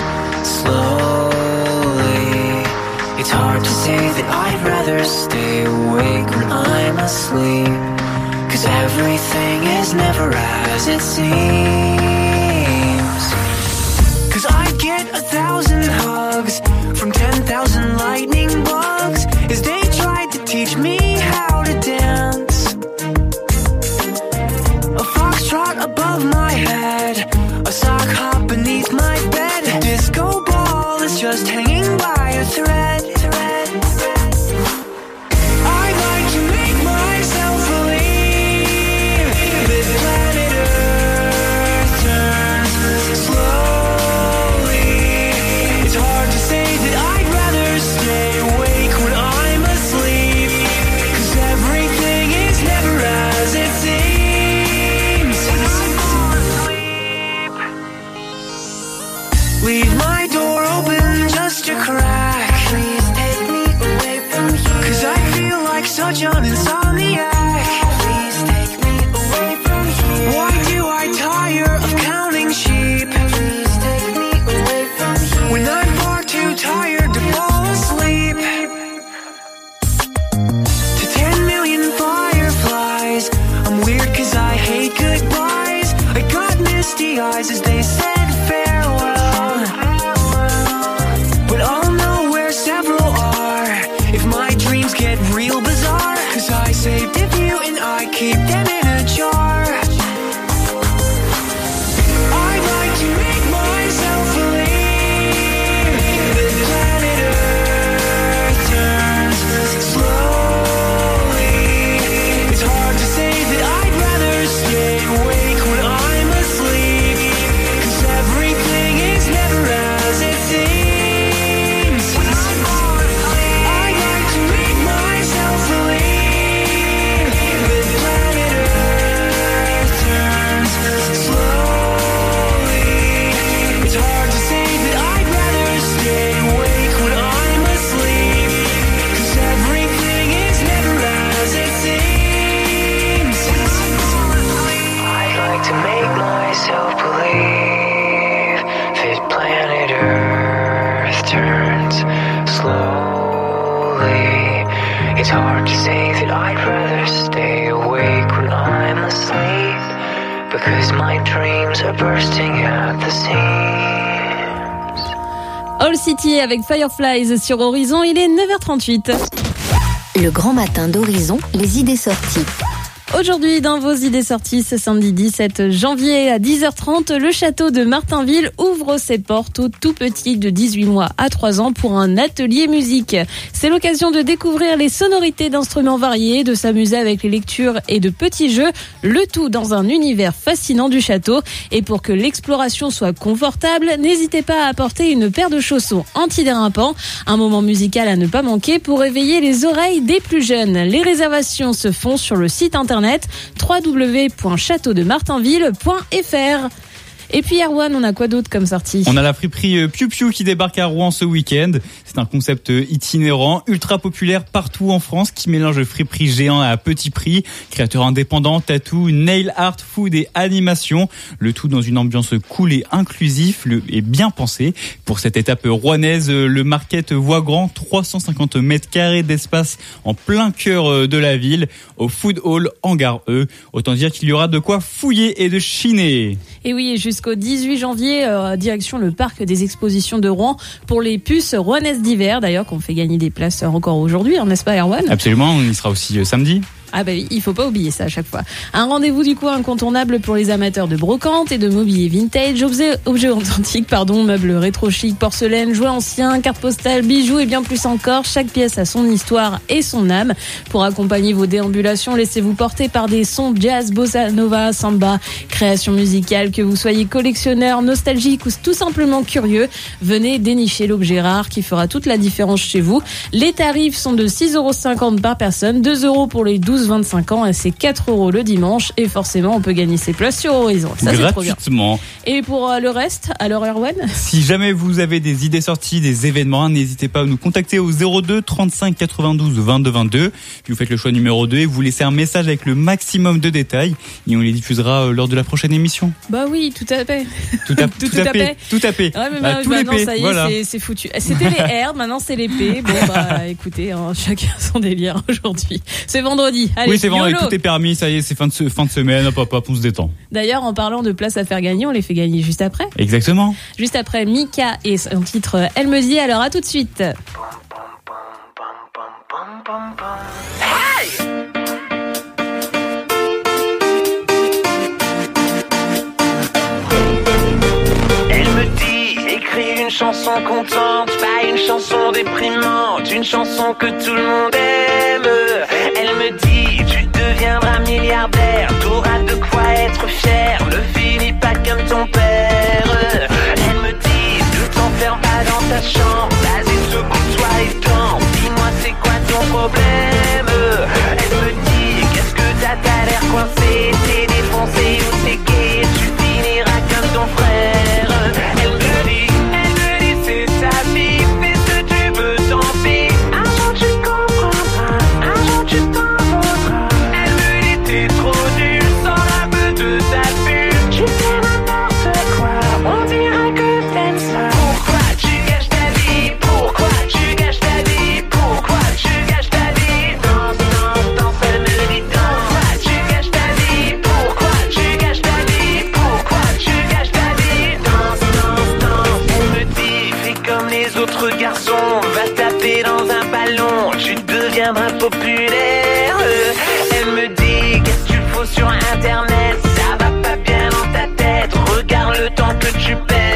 slowly. It's hard to say that I'd rather stay awake when I'm asleep, 'cause everything is never as it seems. 'Cause I get a thousand hugs from ten thousand lightning bugs as they tried to teach me how to dance. A foxtrot above my head, a sock hop beneath my bed. A disco ball is just hanging by a thread. thread, thread. I'd like to make myself believe that planet Earth turns slowly. It's hard to say that I'd rather stay awake when I'm asleep, 'cause everything is never as it seems. Leave my door open just a crack. Please take me away from here, 'cause I feel like such an insomniac. Please take me away from here. Why do I tire of counting sheep? Please take me away from here, when I'm far too tired to fall asleep. To ten million fireflies, I'm weird 'cause I hate goodbyes. I got misty eyes as they said farewell, but I'll know where several are if my dreams get real bizarre, 'cause I saved a few and I keep them in a jar. I'd like to make myself believe that planet Earth turns slowly. It's hard to say that I'd rather stay awake when I'm asleep, 'cause everything is never as it seems. I'd like to make myself believe that planet Earth turns slowly. It's hard to say that I'd rather stay awake when I'm asleep, 'cause everything is never as it seems. I'd like to make myself believe that planet Earth turns slowly. It's hard to say that I'd rather stay awake when I'm asleep, because my dreams are bursting at the seams. All City avec Fireflies sur Horizon, il est neuf heures trente-huit. Le grand matin d'Horizon, les idées sorties. Aujourd'hui, dans vos idées sorties, ce samedi dix-sept janvier à dix heures trente, le château de Martinville ouvre ses portes aux tout petits de dix-huit mois à trois ans pour un atelier musique. C'est l'occasion de découvrir les sonorités d'instruments variés, de s'amuser avec les lectures et de petits jeux, le tout dans un univers fascinant du château. Et pour que l'exploration soit confortable, n'hésitez pas à apporter une paire de chaussons antidérapants, un moment musical à ne pas manquer pour réveiller les oreilles des plus jeunes. Les réservations se font sur le site internet w w w point château de martinville point f r. Et puis Erwan, on a quoi d'autre comme sortie ? On a la friperie Piu Piu qui débarque à Rouen ce week-end. C'est un concept itinérant, ultra populaire partout en France, qui mélange friperie géant à petit prix, créateur indépendant, tatou, nail art, food et animation. Le tout dans une ambiance cool et inclusif et bien pensée. Pour cette étape rouennaise, le market voit grand, trois cent cinquante mètres carrés d'espace en plein cœur de la ville, au Food Hall Hangar E. Autant dire qu'il y aura de quoi fouiller et de chiner. Et oui, jusqu'au dix-huit janvier, euh, direction le parc des expositions de Rouen pour les puces rouennaises d'hiver, d'ailleurs qu'on fait gagner des places encore aujourd'hui, hein, n'est-ce pas Erwan ? Absolument, on y sera aussi euh, samedi. Ah bah oui, il faut pas oublier ça à chaque fois. Un rendez-vous du coup incontournable pour les amateurs de brocante et de mobilier vintage, objets, objets authentiques, pardon, meubles rétro chic, porcelaine, jouets anciens, cartes postales, bijoux et bien plus encore. Chaque pièce a son histoire et son âme. Pour accompagner vos déambulations, laissez-vous porter par des sons jazz, bossa nova, samba, création musicale. Que vous soyez collectionneur, nostalgique ou tout simplement curieux, venez dénicher l'objet rare qui fera toute la différence chez vous. Les tarifs sont de six euros cinquante par personne, deux euros pour les douze vingt-cinq ans et c'est quatre euros le dimanche. Et forcément, on peut gagner ses places sur Horizon. Ça, c'est trop bien. Gratuitement. Et pour euh, le reste, alors Erwan? Si jamais vous avez des idées sorties, des événements, n'hésitez pas à nous contacter au zéro deux trente-cinq quatre-vingt-douze vingt-deux vingt-deux. Puis vous faites le choix numéro deux et vous laissez un message avec le maximum de détails et on les diffusera euh, lors de la prochaine émission. Bah oui, tout à fait. Tout à, tout, tout à fait. Tout à fait. Ouais, mais bah, bah, tout maintenant, l'épée, ça y est, voilà. c'est, c'est foutu. C'était les R, maintenant c'est les P. Bon, bah, écoutez, hein, chacun son délire aujourd'hui. C'est vendredi. Allez, oui, c'est vendredi, YOLO. tout est permis, ça y est, c'est fin de, se, fin de semaine, hop, hop, hop, on se détend. D'ailleurs, en parlant de places à faire gagner, on les fait gagner juste après. Exactement. Juste après Mika et son titre Elle me dit, alors à tout de suite. Hey! Elle me dit, écris une chanson contente, pas une chanson déprimante, une chanson que tout le monde aime. Elle me dit, tu deviendras milliardaire, t'auras de quoi être fier, ne finis pas comme ton père. Elle me dit, ne t'enferme pas dans ta chambre, vas-y secoue-toi et danse, dis-moi c'est quoi ton problème. Elle me dit, qu'est-ce que t'as, t'as l'air coincé, t'es défoncé ou t'es gay, tu finiras comme ton frère. Elle me dit, elle me dit c'est ta vie, fais ce que tu veux, tant pis. Un jour tu comprendras, un jour tu t'en voudras. Elle me dit t'es trop nul, sans la meute de ta bulle. Tu fais n'importe quoi, on dirait que t'aimes ça. Pourquoi tu gâches ta vie, pourquoi tu gâches ta vie, pourquoi tu gâches ta vie. Danse, danse, danse, elle me dit danse. Pourquoi tu gâches ta vie, pourquoi tu gâches ta vie, pourquoi tu gâches ta vie. Danse, danse, danse, elle me dit fais comme les autres garçons, va taper dans un ballon, tu deviendras populaire. Elle me dit qu'est-ce que tu fous sur internet, ça va pas bien dans ta tête, regarde le temps que tu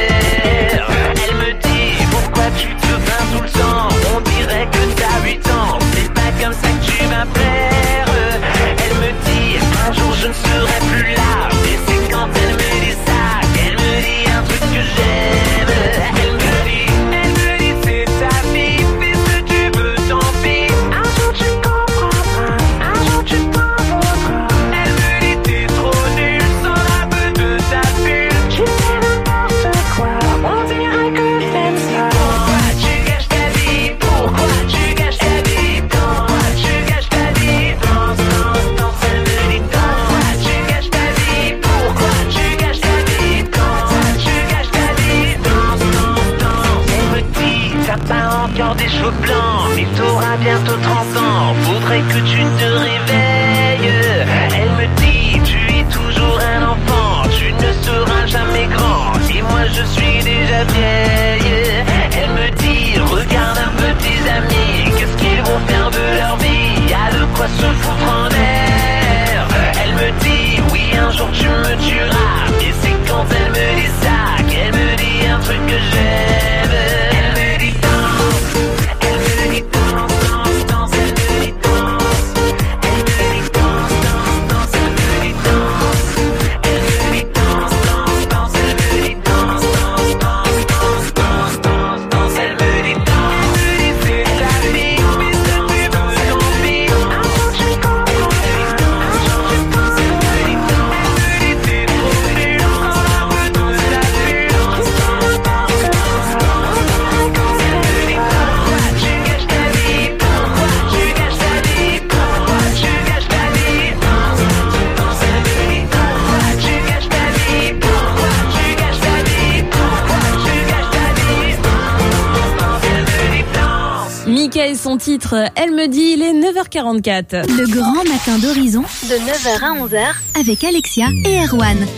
perds. Elle me dit pourquoi tu te plains tout le temps, on dirait que t'as huit ans, c'est pas comme ça que tu vas plaire. Elle me dit un jour je ne serai plus là, et c'est quand elle me dit ça qu'elle me dit un truc que j'aime. Elle me dit, elle me dit c'est ta vie, fais ce que tu veux, tant pis. Un jour tu comprendras, un jour tu t'en voudras. Elle me dit t'es trop nul, sans la meute de ta bulle. Tu fais n'importe quoi, on dirait que t'aimes ça. Pourquoi tu gâches ta vie, pourquoi tu gâches ta vie, pourquoi tu gâches ta vie. Danse, danse, danse, elle me dit danse. Pourquoi tu gâches ta vie, pourquoi tu gâches ta vie, pourquoi tu gâches ta vie. Danse, danse, danse, elle me dit t'as pas encore des cheveux blancs, mais t'auras bientôt trente ans, faudrait que tu te réveilles. Elle me dit tu es toujours un enfant, tu ne seras jamais grand, et moi je suis déjà vieille. Elle me dit regarde un peu tes amis, qu'est-ce qu'ils vont faire de leur vie, y'a de quoi se foutre en l'air. Elle me dit oui un jour tu me tueras, et c'est quand elle me dit ça qu'elle me dit un truc que j'aime. Elle me dit danse, elle me dit danse, danse, danse, elle me dit danse. Elle me dit danse, danse, danse, elle me dit danse. Elle me dit danse, danse, danse, elle me dit danse, danse, danse, danse, danse, danse, elle me dit danse. Elle me dit c'est ta vie, fais ce que tu veux, tant pis. Un jour tu comprendras, un jour tu t'en voudras. Elle me dit danse, elle me dit t'es trop nul, sans la meute de ta bulle. Tu fais n'importe quoi, on dirait que elle me dit pourquoi tu gâches ta vie, pourquoi tu gâches ta vie, pourquoi tu gâches ta vie. Danse, danse, elle me dit pourquoi tu gâches ta vie, pourquoi tu gâches ta vie, pourquoi tu gâches ta vie. Danse, danse, elle me dit danse. Mika et son titre Elle me dit, il est neuf heures quarante-quatre. Le grand matin d'Horizon, de neuf heures à onze heures, avec Alexia et Erwan.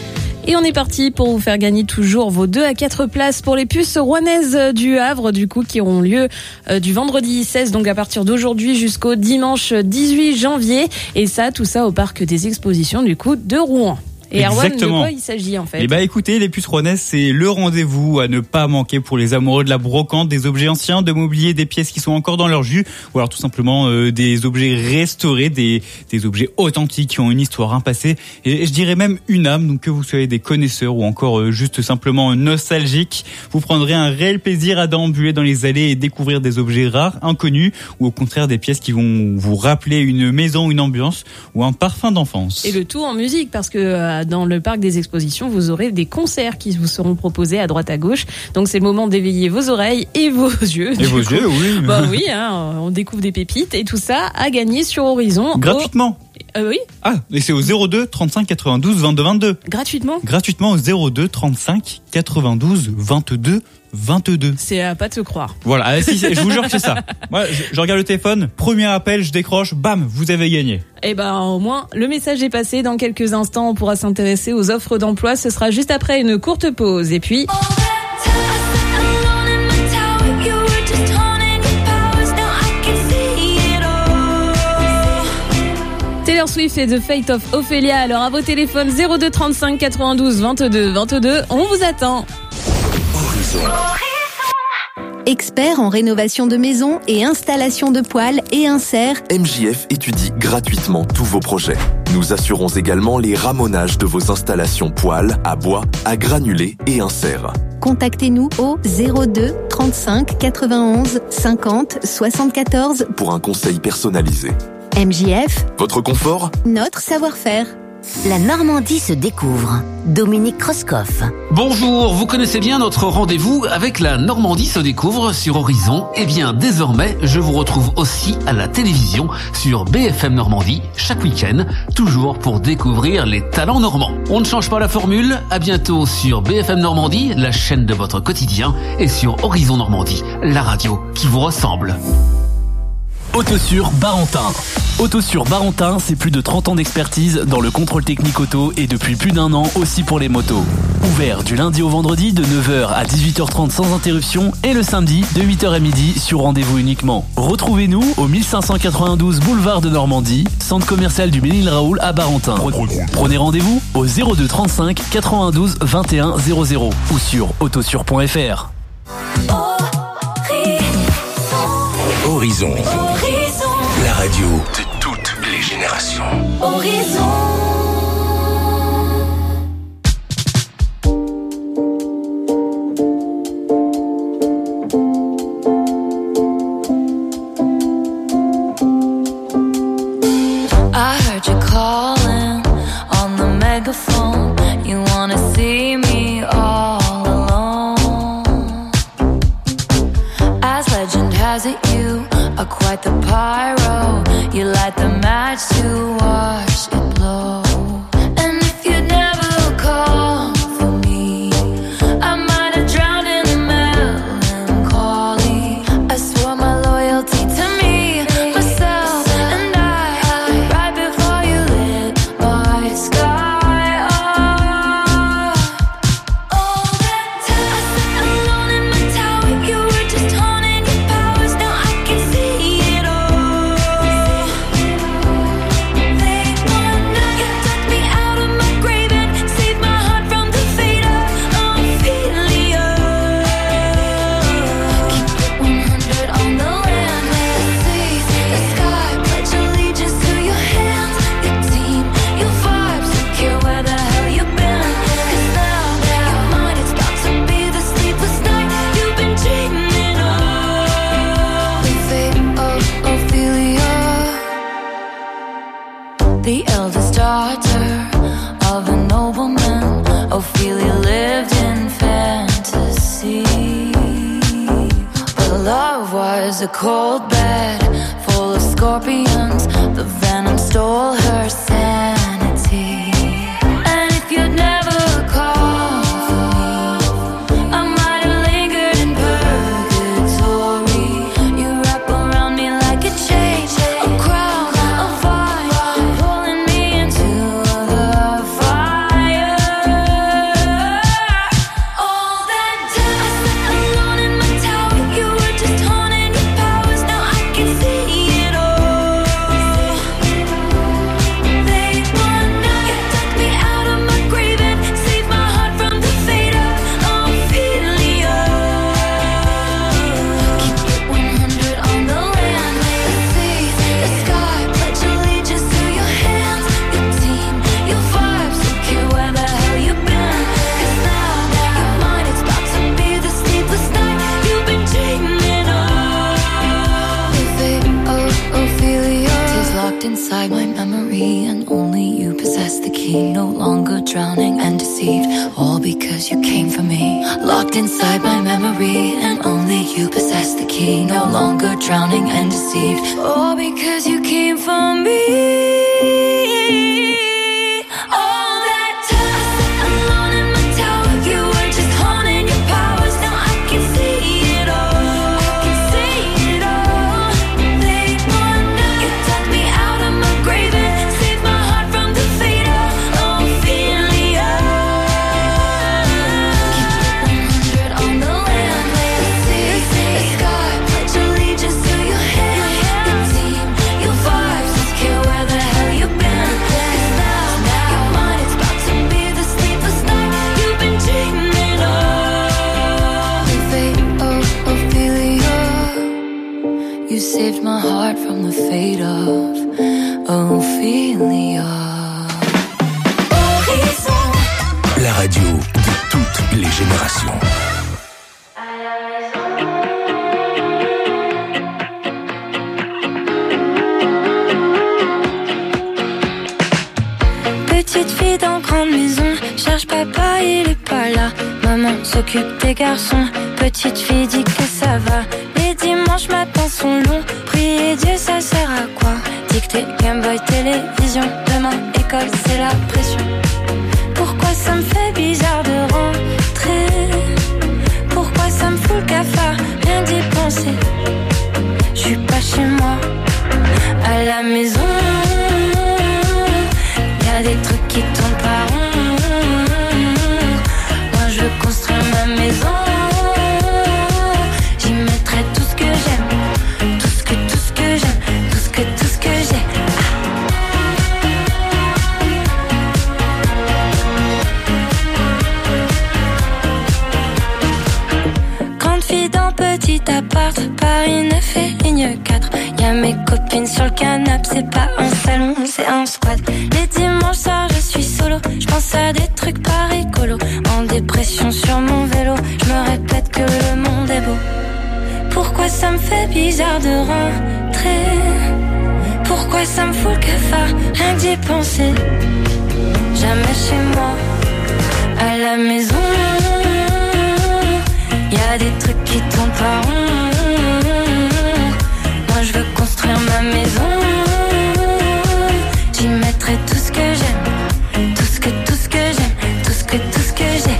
Et on est parti pour vous faire gagner toujours vos deux à quatre places pour les puces rouennaises du Havre, du coup, qui auront lieu euh, du vendredi seize, donc à partir d'aujourd'hui jusqu'au dimanche dix-huit janvier. Et ça, tout ça au parc des expositions, du coup, de Rouen. Et Erwan, de quoi il s'agit en fait? Eh bah écoutez, les puces rouennaises, c'est le rendez-vous à ne pas manquer pour les amoureux de la brocante, des objets anciens, de mobilier, des pièces qui sont encore dans leur jus, ou alors tout simplement euh, des objets restaurés, des, des objets authentiques qui ont une histoire, un passé, et je dirais même une âme. Donc que vous soyez des connaisseurs ou encore euh, juste simplement nostalgiques, vous prendrez un réel plaisir à déambuler dans les allées et découvrir des objets rares, inconnus, ou au contraire des pièces qui vont vous rappeler une maison, une ambiance ou un parfum d'enfance. Et le tout en musique, parce que euh, dans le parc des expositions, vous aurez des concerts qui vous seront proposés à droite à gauche. Donc c'est le moment d'éveiller vos oreilles et vos yeux. Et vos coup. yeux, oui. Bah oui, hein, on découvre des pépites et tout ça à gagner sur Horizon. Gratuitement. Au... Euh, oui. Ah, et c'est au zéro deux trente-cinq quatre-vingt-douze vingt-deux vingt-deux. Gratuitement. Gratuitement au zéro deux trente-cinq quatre-vingt-douze vingt-deux vingt-deux. C'est à pas te croire. Voilà, ah, si, je vous jure que c'est ça. Moi, je, je regarde le téléphone, premier appel, je décroche, bam, vous avez gagné. Eh ben, au moins, le message est passé. Dans quelques instants, on pourra s'intéresser aux offres d'emploi. Ce sera juste après une courte pause. Et puis... Taylor Swift et The Fate of Ophelia. Alors à vos téléphones zéro deux trente-cinq quatre-vingt-douze vingt-deux vingt-deux. On vous attend. Horizon. Expert en rénovation de maisons et installation de poêles et inserts, M J F étudie gratuitement tous vos projets. Nous assurons également les ramonages de vos installations poêles à bois, à granulés et inserts. Contactez-nous au zéro deux trente-cinq quatre-vingt-onze cinquante soixante-quatorze pour un conseil personnalisé. M J F, votre confort, notre savoir-faire. La Normandie se découvre. Dominique Krauskopf. Bonjour, vous connaissez bien notre rendez-vous avec La Normandie se découvre sur Horizon. Eh bien, désormais, je vous retrouve aussi à la télévision sur B F M Normandie chaque week-end, toujours pour découvrir les talents normands. On ne change pas la formule. À bientôt sur B F M Normandie, la chaîne de votre quotidien, et sur Horizon Normandie, la radio qui vous ressemble. Autosur Barentin. Autosur Barentin, c'est plus de trente ans d'expertise dans le contrôle technique auto et depuis plus d'un an aussi pour les motos. Ouvert du lundi au vendredi de neuf heures à dix-huit heures trente sans interruption et le samedi de huit heures à midi sur rendez-vous uniquement. Retrouvez-nous au mille cinq cent quatre-vingt-douze boulevard de Normandie, centre commercial du Ménil-Raoul à Barentin. Prenez rendez-vous au zéro deux trente-cinq quatre-vingt-douze vingt et un zéro zéro ou sur autosur point f r. Horizon. Horizon. La radio de toutes les générations. Horizon. I heard you calling on the megaphone. You wanna see me all alone. As legend has it, you are quite the pyro. You light the match to watch it blow. And if you'd never call for me, I might have drowned in the melancholy. I swore my loyalty to me, myself, and I, right before you lit my sky up. All that time I sat alone in my tower, you were just honing your powers. Now I can see it all. Late one night, you took me out of my grave and saved my heart from the fate of Ophelia. Keep it one hundred on the land, the sea, the sky. Pledge allegiance to your hands, your team, your vibes. Don't care where the hell you've been, 'cause now you're mine. It's about to be the sleepless night you've been dreaming of. The fate of Ophelia, the eldest daughter of a nobleman. Ophelia lived in fantasy, but love was a cold bed full of scorpions. The venom stole her sanity. And if you'd never called for me, I might have lingered in purgatory. You wrap around me like a chain, a crown, a vine, pulling me into the fire. inside my memory, and only you possess the key. No longer drowning and deceived, all because you came for me. Locked inside my memory, and only you possess the key. No longer drowning and deceived, all because you came for me. All that time alone in my tower, you were just haunting your powers. Now I can see it all. I can see it all. They wonder you dug me out of my grave and saved my heart from the fate of Ophelia. Keep it one hundred on the land, lay the sea, the sky. Pledge allegiance to your hand, your team, your vibes. Don't care where the hell you've been. 'Cause now, now your mind is about to be the sleepless night you've been dreaming of. The fate of Ophelia. You saved my heart from the fate of Ophelia. Horizon. La radio de toutes les générations. Petite fille dans grande maison, cherche papa, il est pas là. Maman s'occupe des garçons, petite fille dit que ça va. Les dimanches matins sont longs, prier Dieu ça sert à quoi? Dictée, Game Boy, télévision, demain école c'est la pression. Pourquoi ça me fait bizarre de rentrer? Pourquoi ça me fout le cafard? Rien d'y penser. Je suis pas chez moi, à la maison. Y'a des trucs qui tournent pas rond. Moi je veux construire ma maison. J'y mettrai tout ce que j'aime, tout ce que, tout ce que j'aime, tout ce que, tout ce que j'ai. Grande fille dans petit appart, Paris neuf et ligne quatre. Y'a mes copines sur le canapé, c'est pas un salon, c'est un squat. Les dimanches soirs je suis solo, je pense à des trucs pas rigolos. En dépression sur mon vélo, je me répète que le monde est beau. Pourquoi ça me fait bizarre de rentrer? Pourquoi ça me fout le cafard? Rien que d'y penser. Jamais chez moi, à la maison. Y'a des trucs qui tournent pas rond. Moi je veux construire ma maison. J'y mettrai tout ce que j'aime, tout ce que, tout ce que j'aime, tout ce que, tout ce que j'ai.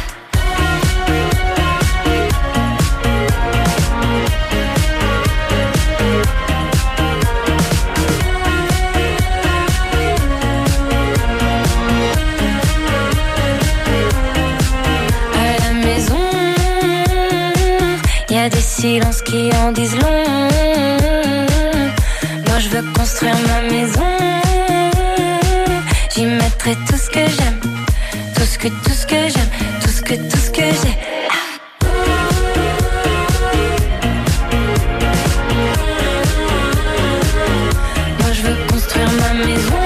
À la maison, y a des silences qui en disent long. Moi je veux construire ma maison. J'y mettrai tout ce que j'aime, tout ce que, tout ce que j'aime, tout ce que, tout ce que j'ai. Moi je veux construire ma maison.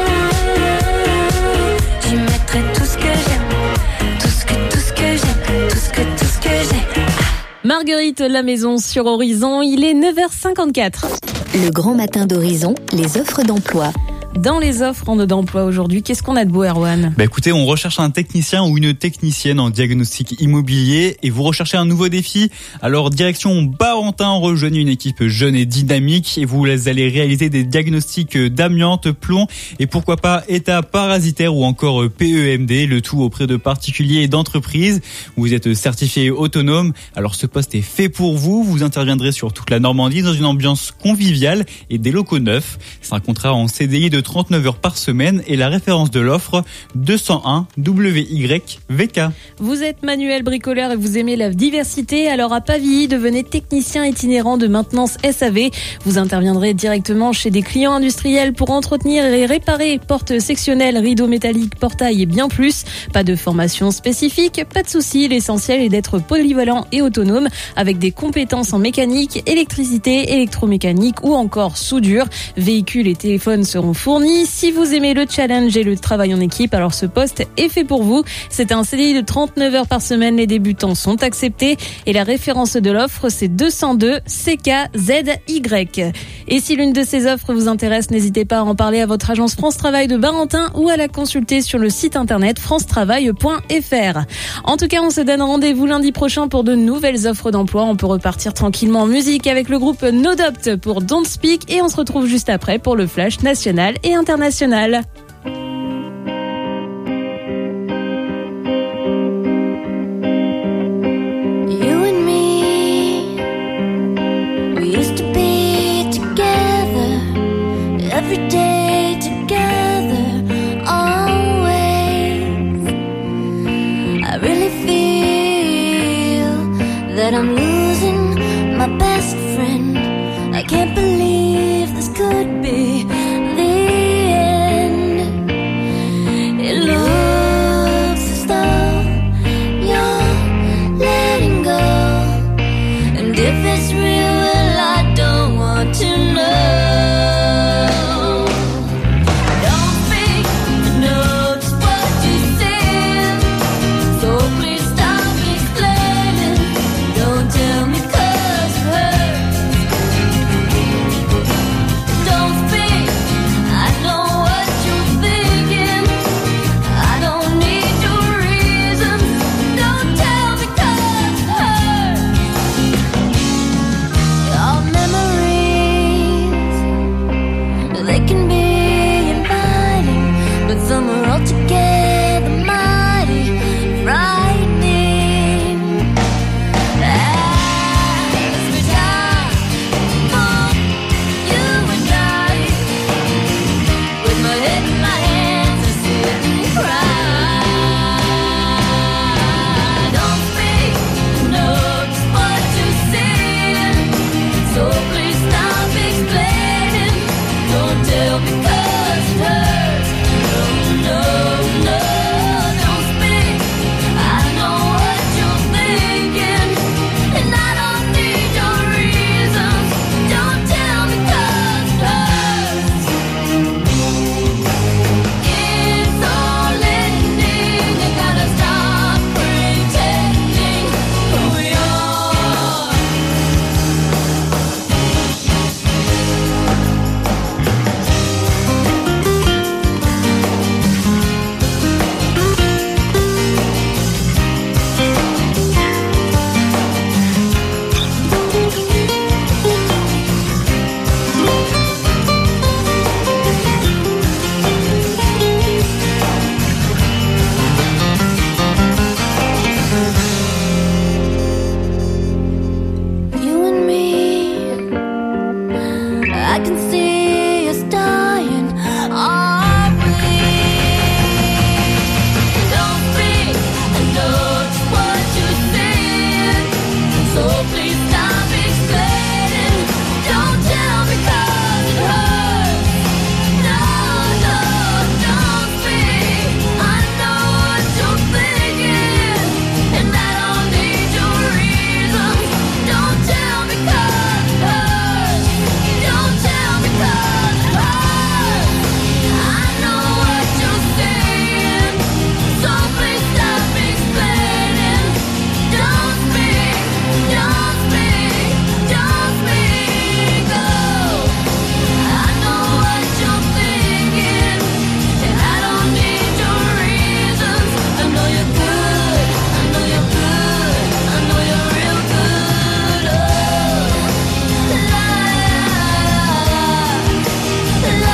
J'y mettrai tout ce que j'aime, tout ce que, tout ce que j'aime, tout ce que, tout ce que j'ai. Marguerite La Maison sur Horizon, il est neuf heures cinquante-quatre. Le grand matin d'Horizon, les offres d'emploi. Dans les offres d'emploi aujourd'hui, qu'est-ce qu'on a de beau, Erwan? Bah écoutez, on recherche un technicien ou une technicienne en diagnostic immobilier et vous recherchez un nouveau défi. Alors direction Barentin, rejoignez une équipe jeune et dynamique et vous allez réaliser des diagnostics d'amiante, plomb et pourquoi pas état parasitaire ou encore P E M D, le tout auprès de particuliers et d'entreprises. Vous êtes certifié autonome. Alors ce poste est fait pour vous. Vous interviendrez sur toute la Normandie dans une ambiance conviviale et des locaux neufs. C'est un contrat en C D I de trente-neuf heures par semaine et la référence de l'offre deux cent un W Y V K. Vous êtes manuel bricoleur et vous aimez la diversité, alors à Pavilly, devenez technicien itinérant de maintenance S A V. Vous interviendrez directement chez des clients industriels pour entretenir et réparer portes sectionnelles, rideaux métalliques, portails et bien plus. Pas de formation spécifique, pas de souci, l'essentiel est d'être polyvalent et autonome avec des compétences en mécanique, électricité, électromécanique ou encore soudure. Véhicules et téléphones seront fournis fournis. Si vous aimez le challenge et le travail en équipe, alors ce poste est fait pour vous. C'est un C D I de trente-neuf heures par semaine. Les débutants sont acceptés et la référence de l'offre, c'est deux cent deux C K Z Y. Et si l'une de ces offres vous intéresse, n'hésitez pas à en parler à votre agence France Travail de Barentin ou à la consulter sur le site internet france travail point f r. En tout cas, on se donne rendez-vous lundi prochain pour de nouvelles offres d'emploi. On peut repartir tranquillement en musique avec le groupe Nodopt pour Don't Speak et on se retrouve juste après pour le flash national et international. You and me, we used to be together every day together, always. I really feel that I'm losing my best friend. I can't believe this could be the end. It looks as though you're letting go, and if it's real, well, I don't want to know. Don't speak, I know just what you said, so please stop explaining. Don't tell me 'cause it hurts. Don't speak, I know what you're thinking. I don't need your reasons. Don't tell me 'cause it hurts. Our memories, they can be inviting, but some are altogether mighty frightening. As we die for you and I, with my head in my hands, I sit and cry. Don't speak, know just what you're saying, so please stop explaining. Don't tell me 'cause it hurts. No, no, no, don't speak. I know what you're thinking, and I don't need your reasons. Don't tell me 'cause it hurts. It's all ending. You gotta stop pretending who we are. You and me, I can see us dying, are we? Don't speak, I know just what you're saying, so please stop explaining. Don't tell me 'cause it hurts. No, no, don't speak. I know what you're thinking, and I don't need your reasons. Don't tell me 'cause it hurts. Don't tell me 'cause it hurts. I know what you're saying, so please stop explaining. Don't speak, don't speak, don't speak. Oh, I know what you're thinking, and I don't need your reasons. I know you're good, I know you're good, I know you're real good. Oh, la la la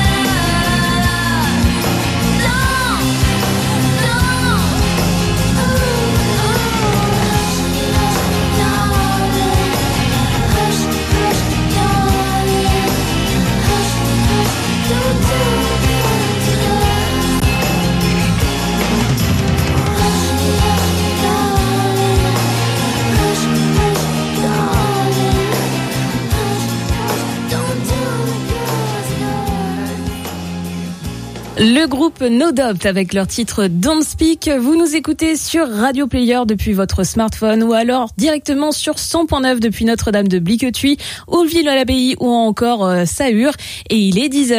Le groupe Nodopt avec leur titre Don't Speak. Vous nous écoutez sur Radio Player depuis votre smartphone ou alors directement sur cent point neuf depuis Notre-Dame de Bliquetuit, Aulville-à-l'Abbaye ou encore euh, Sahur. Et il est dix heures.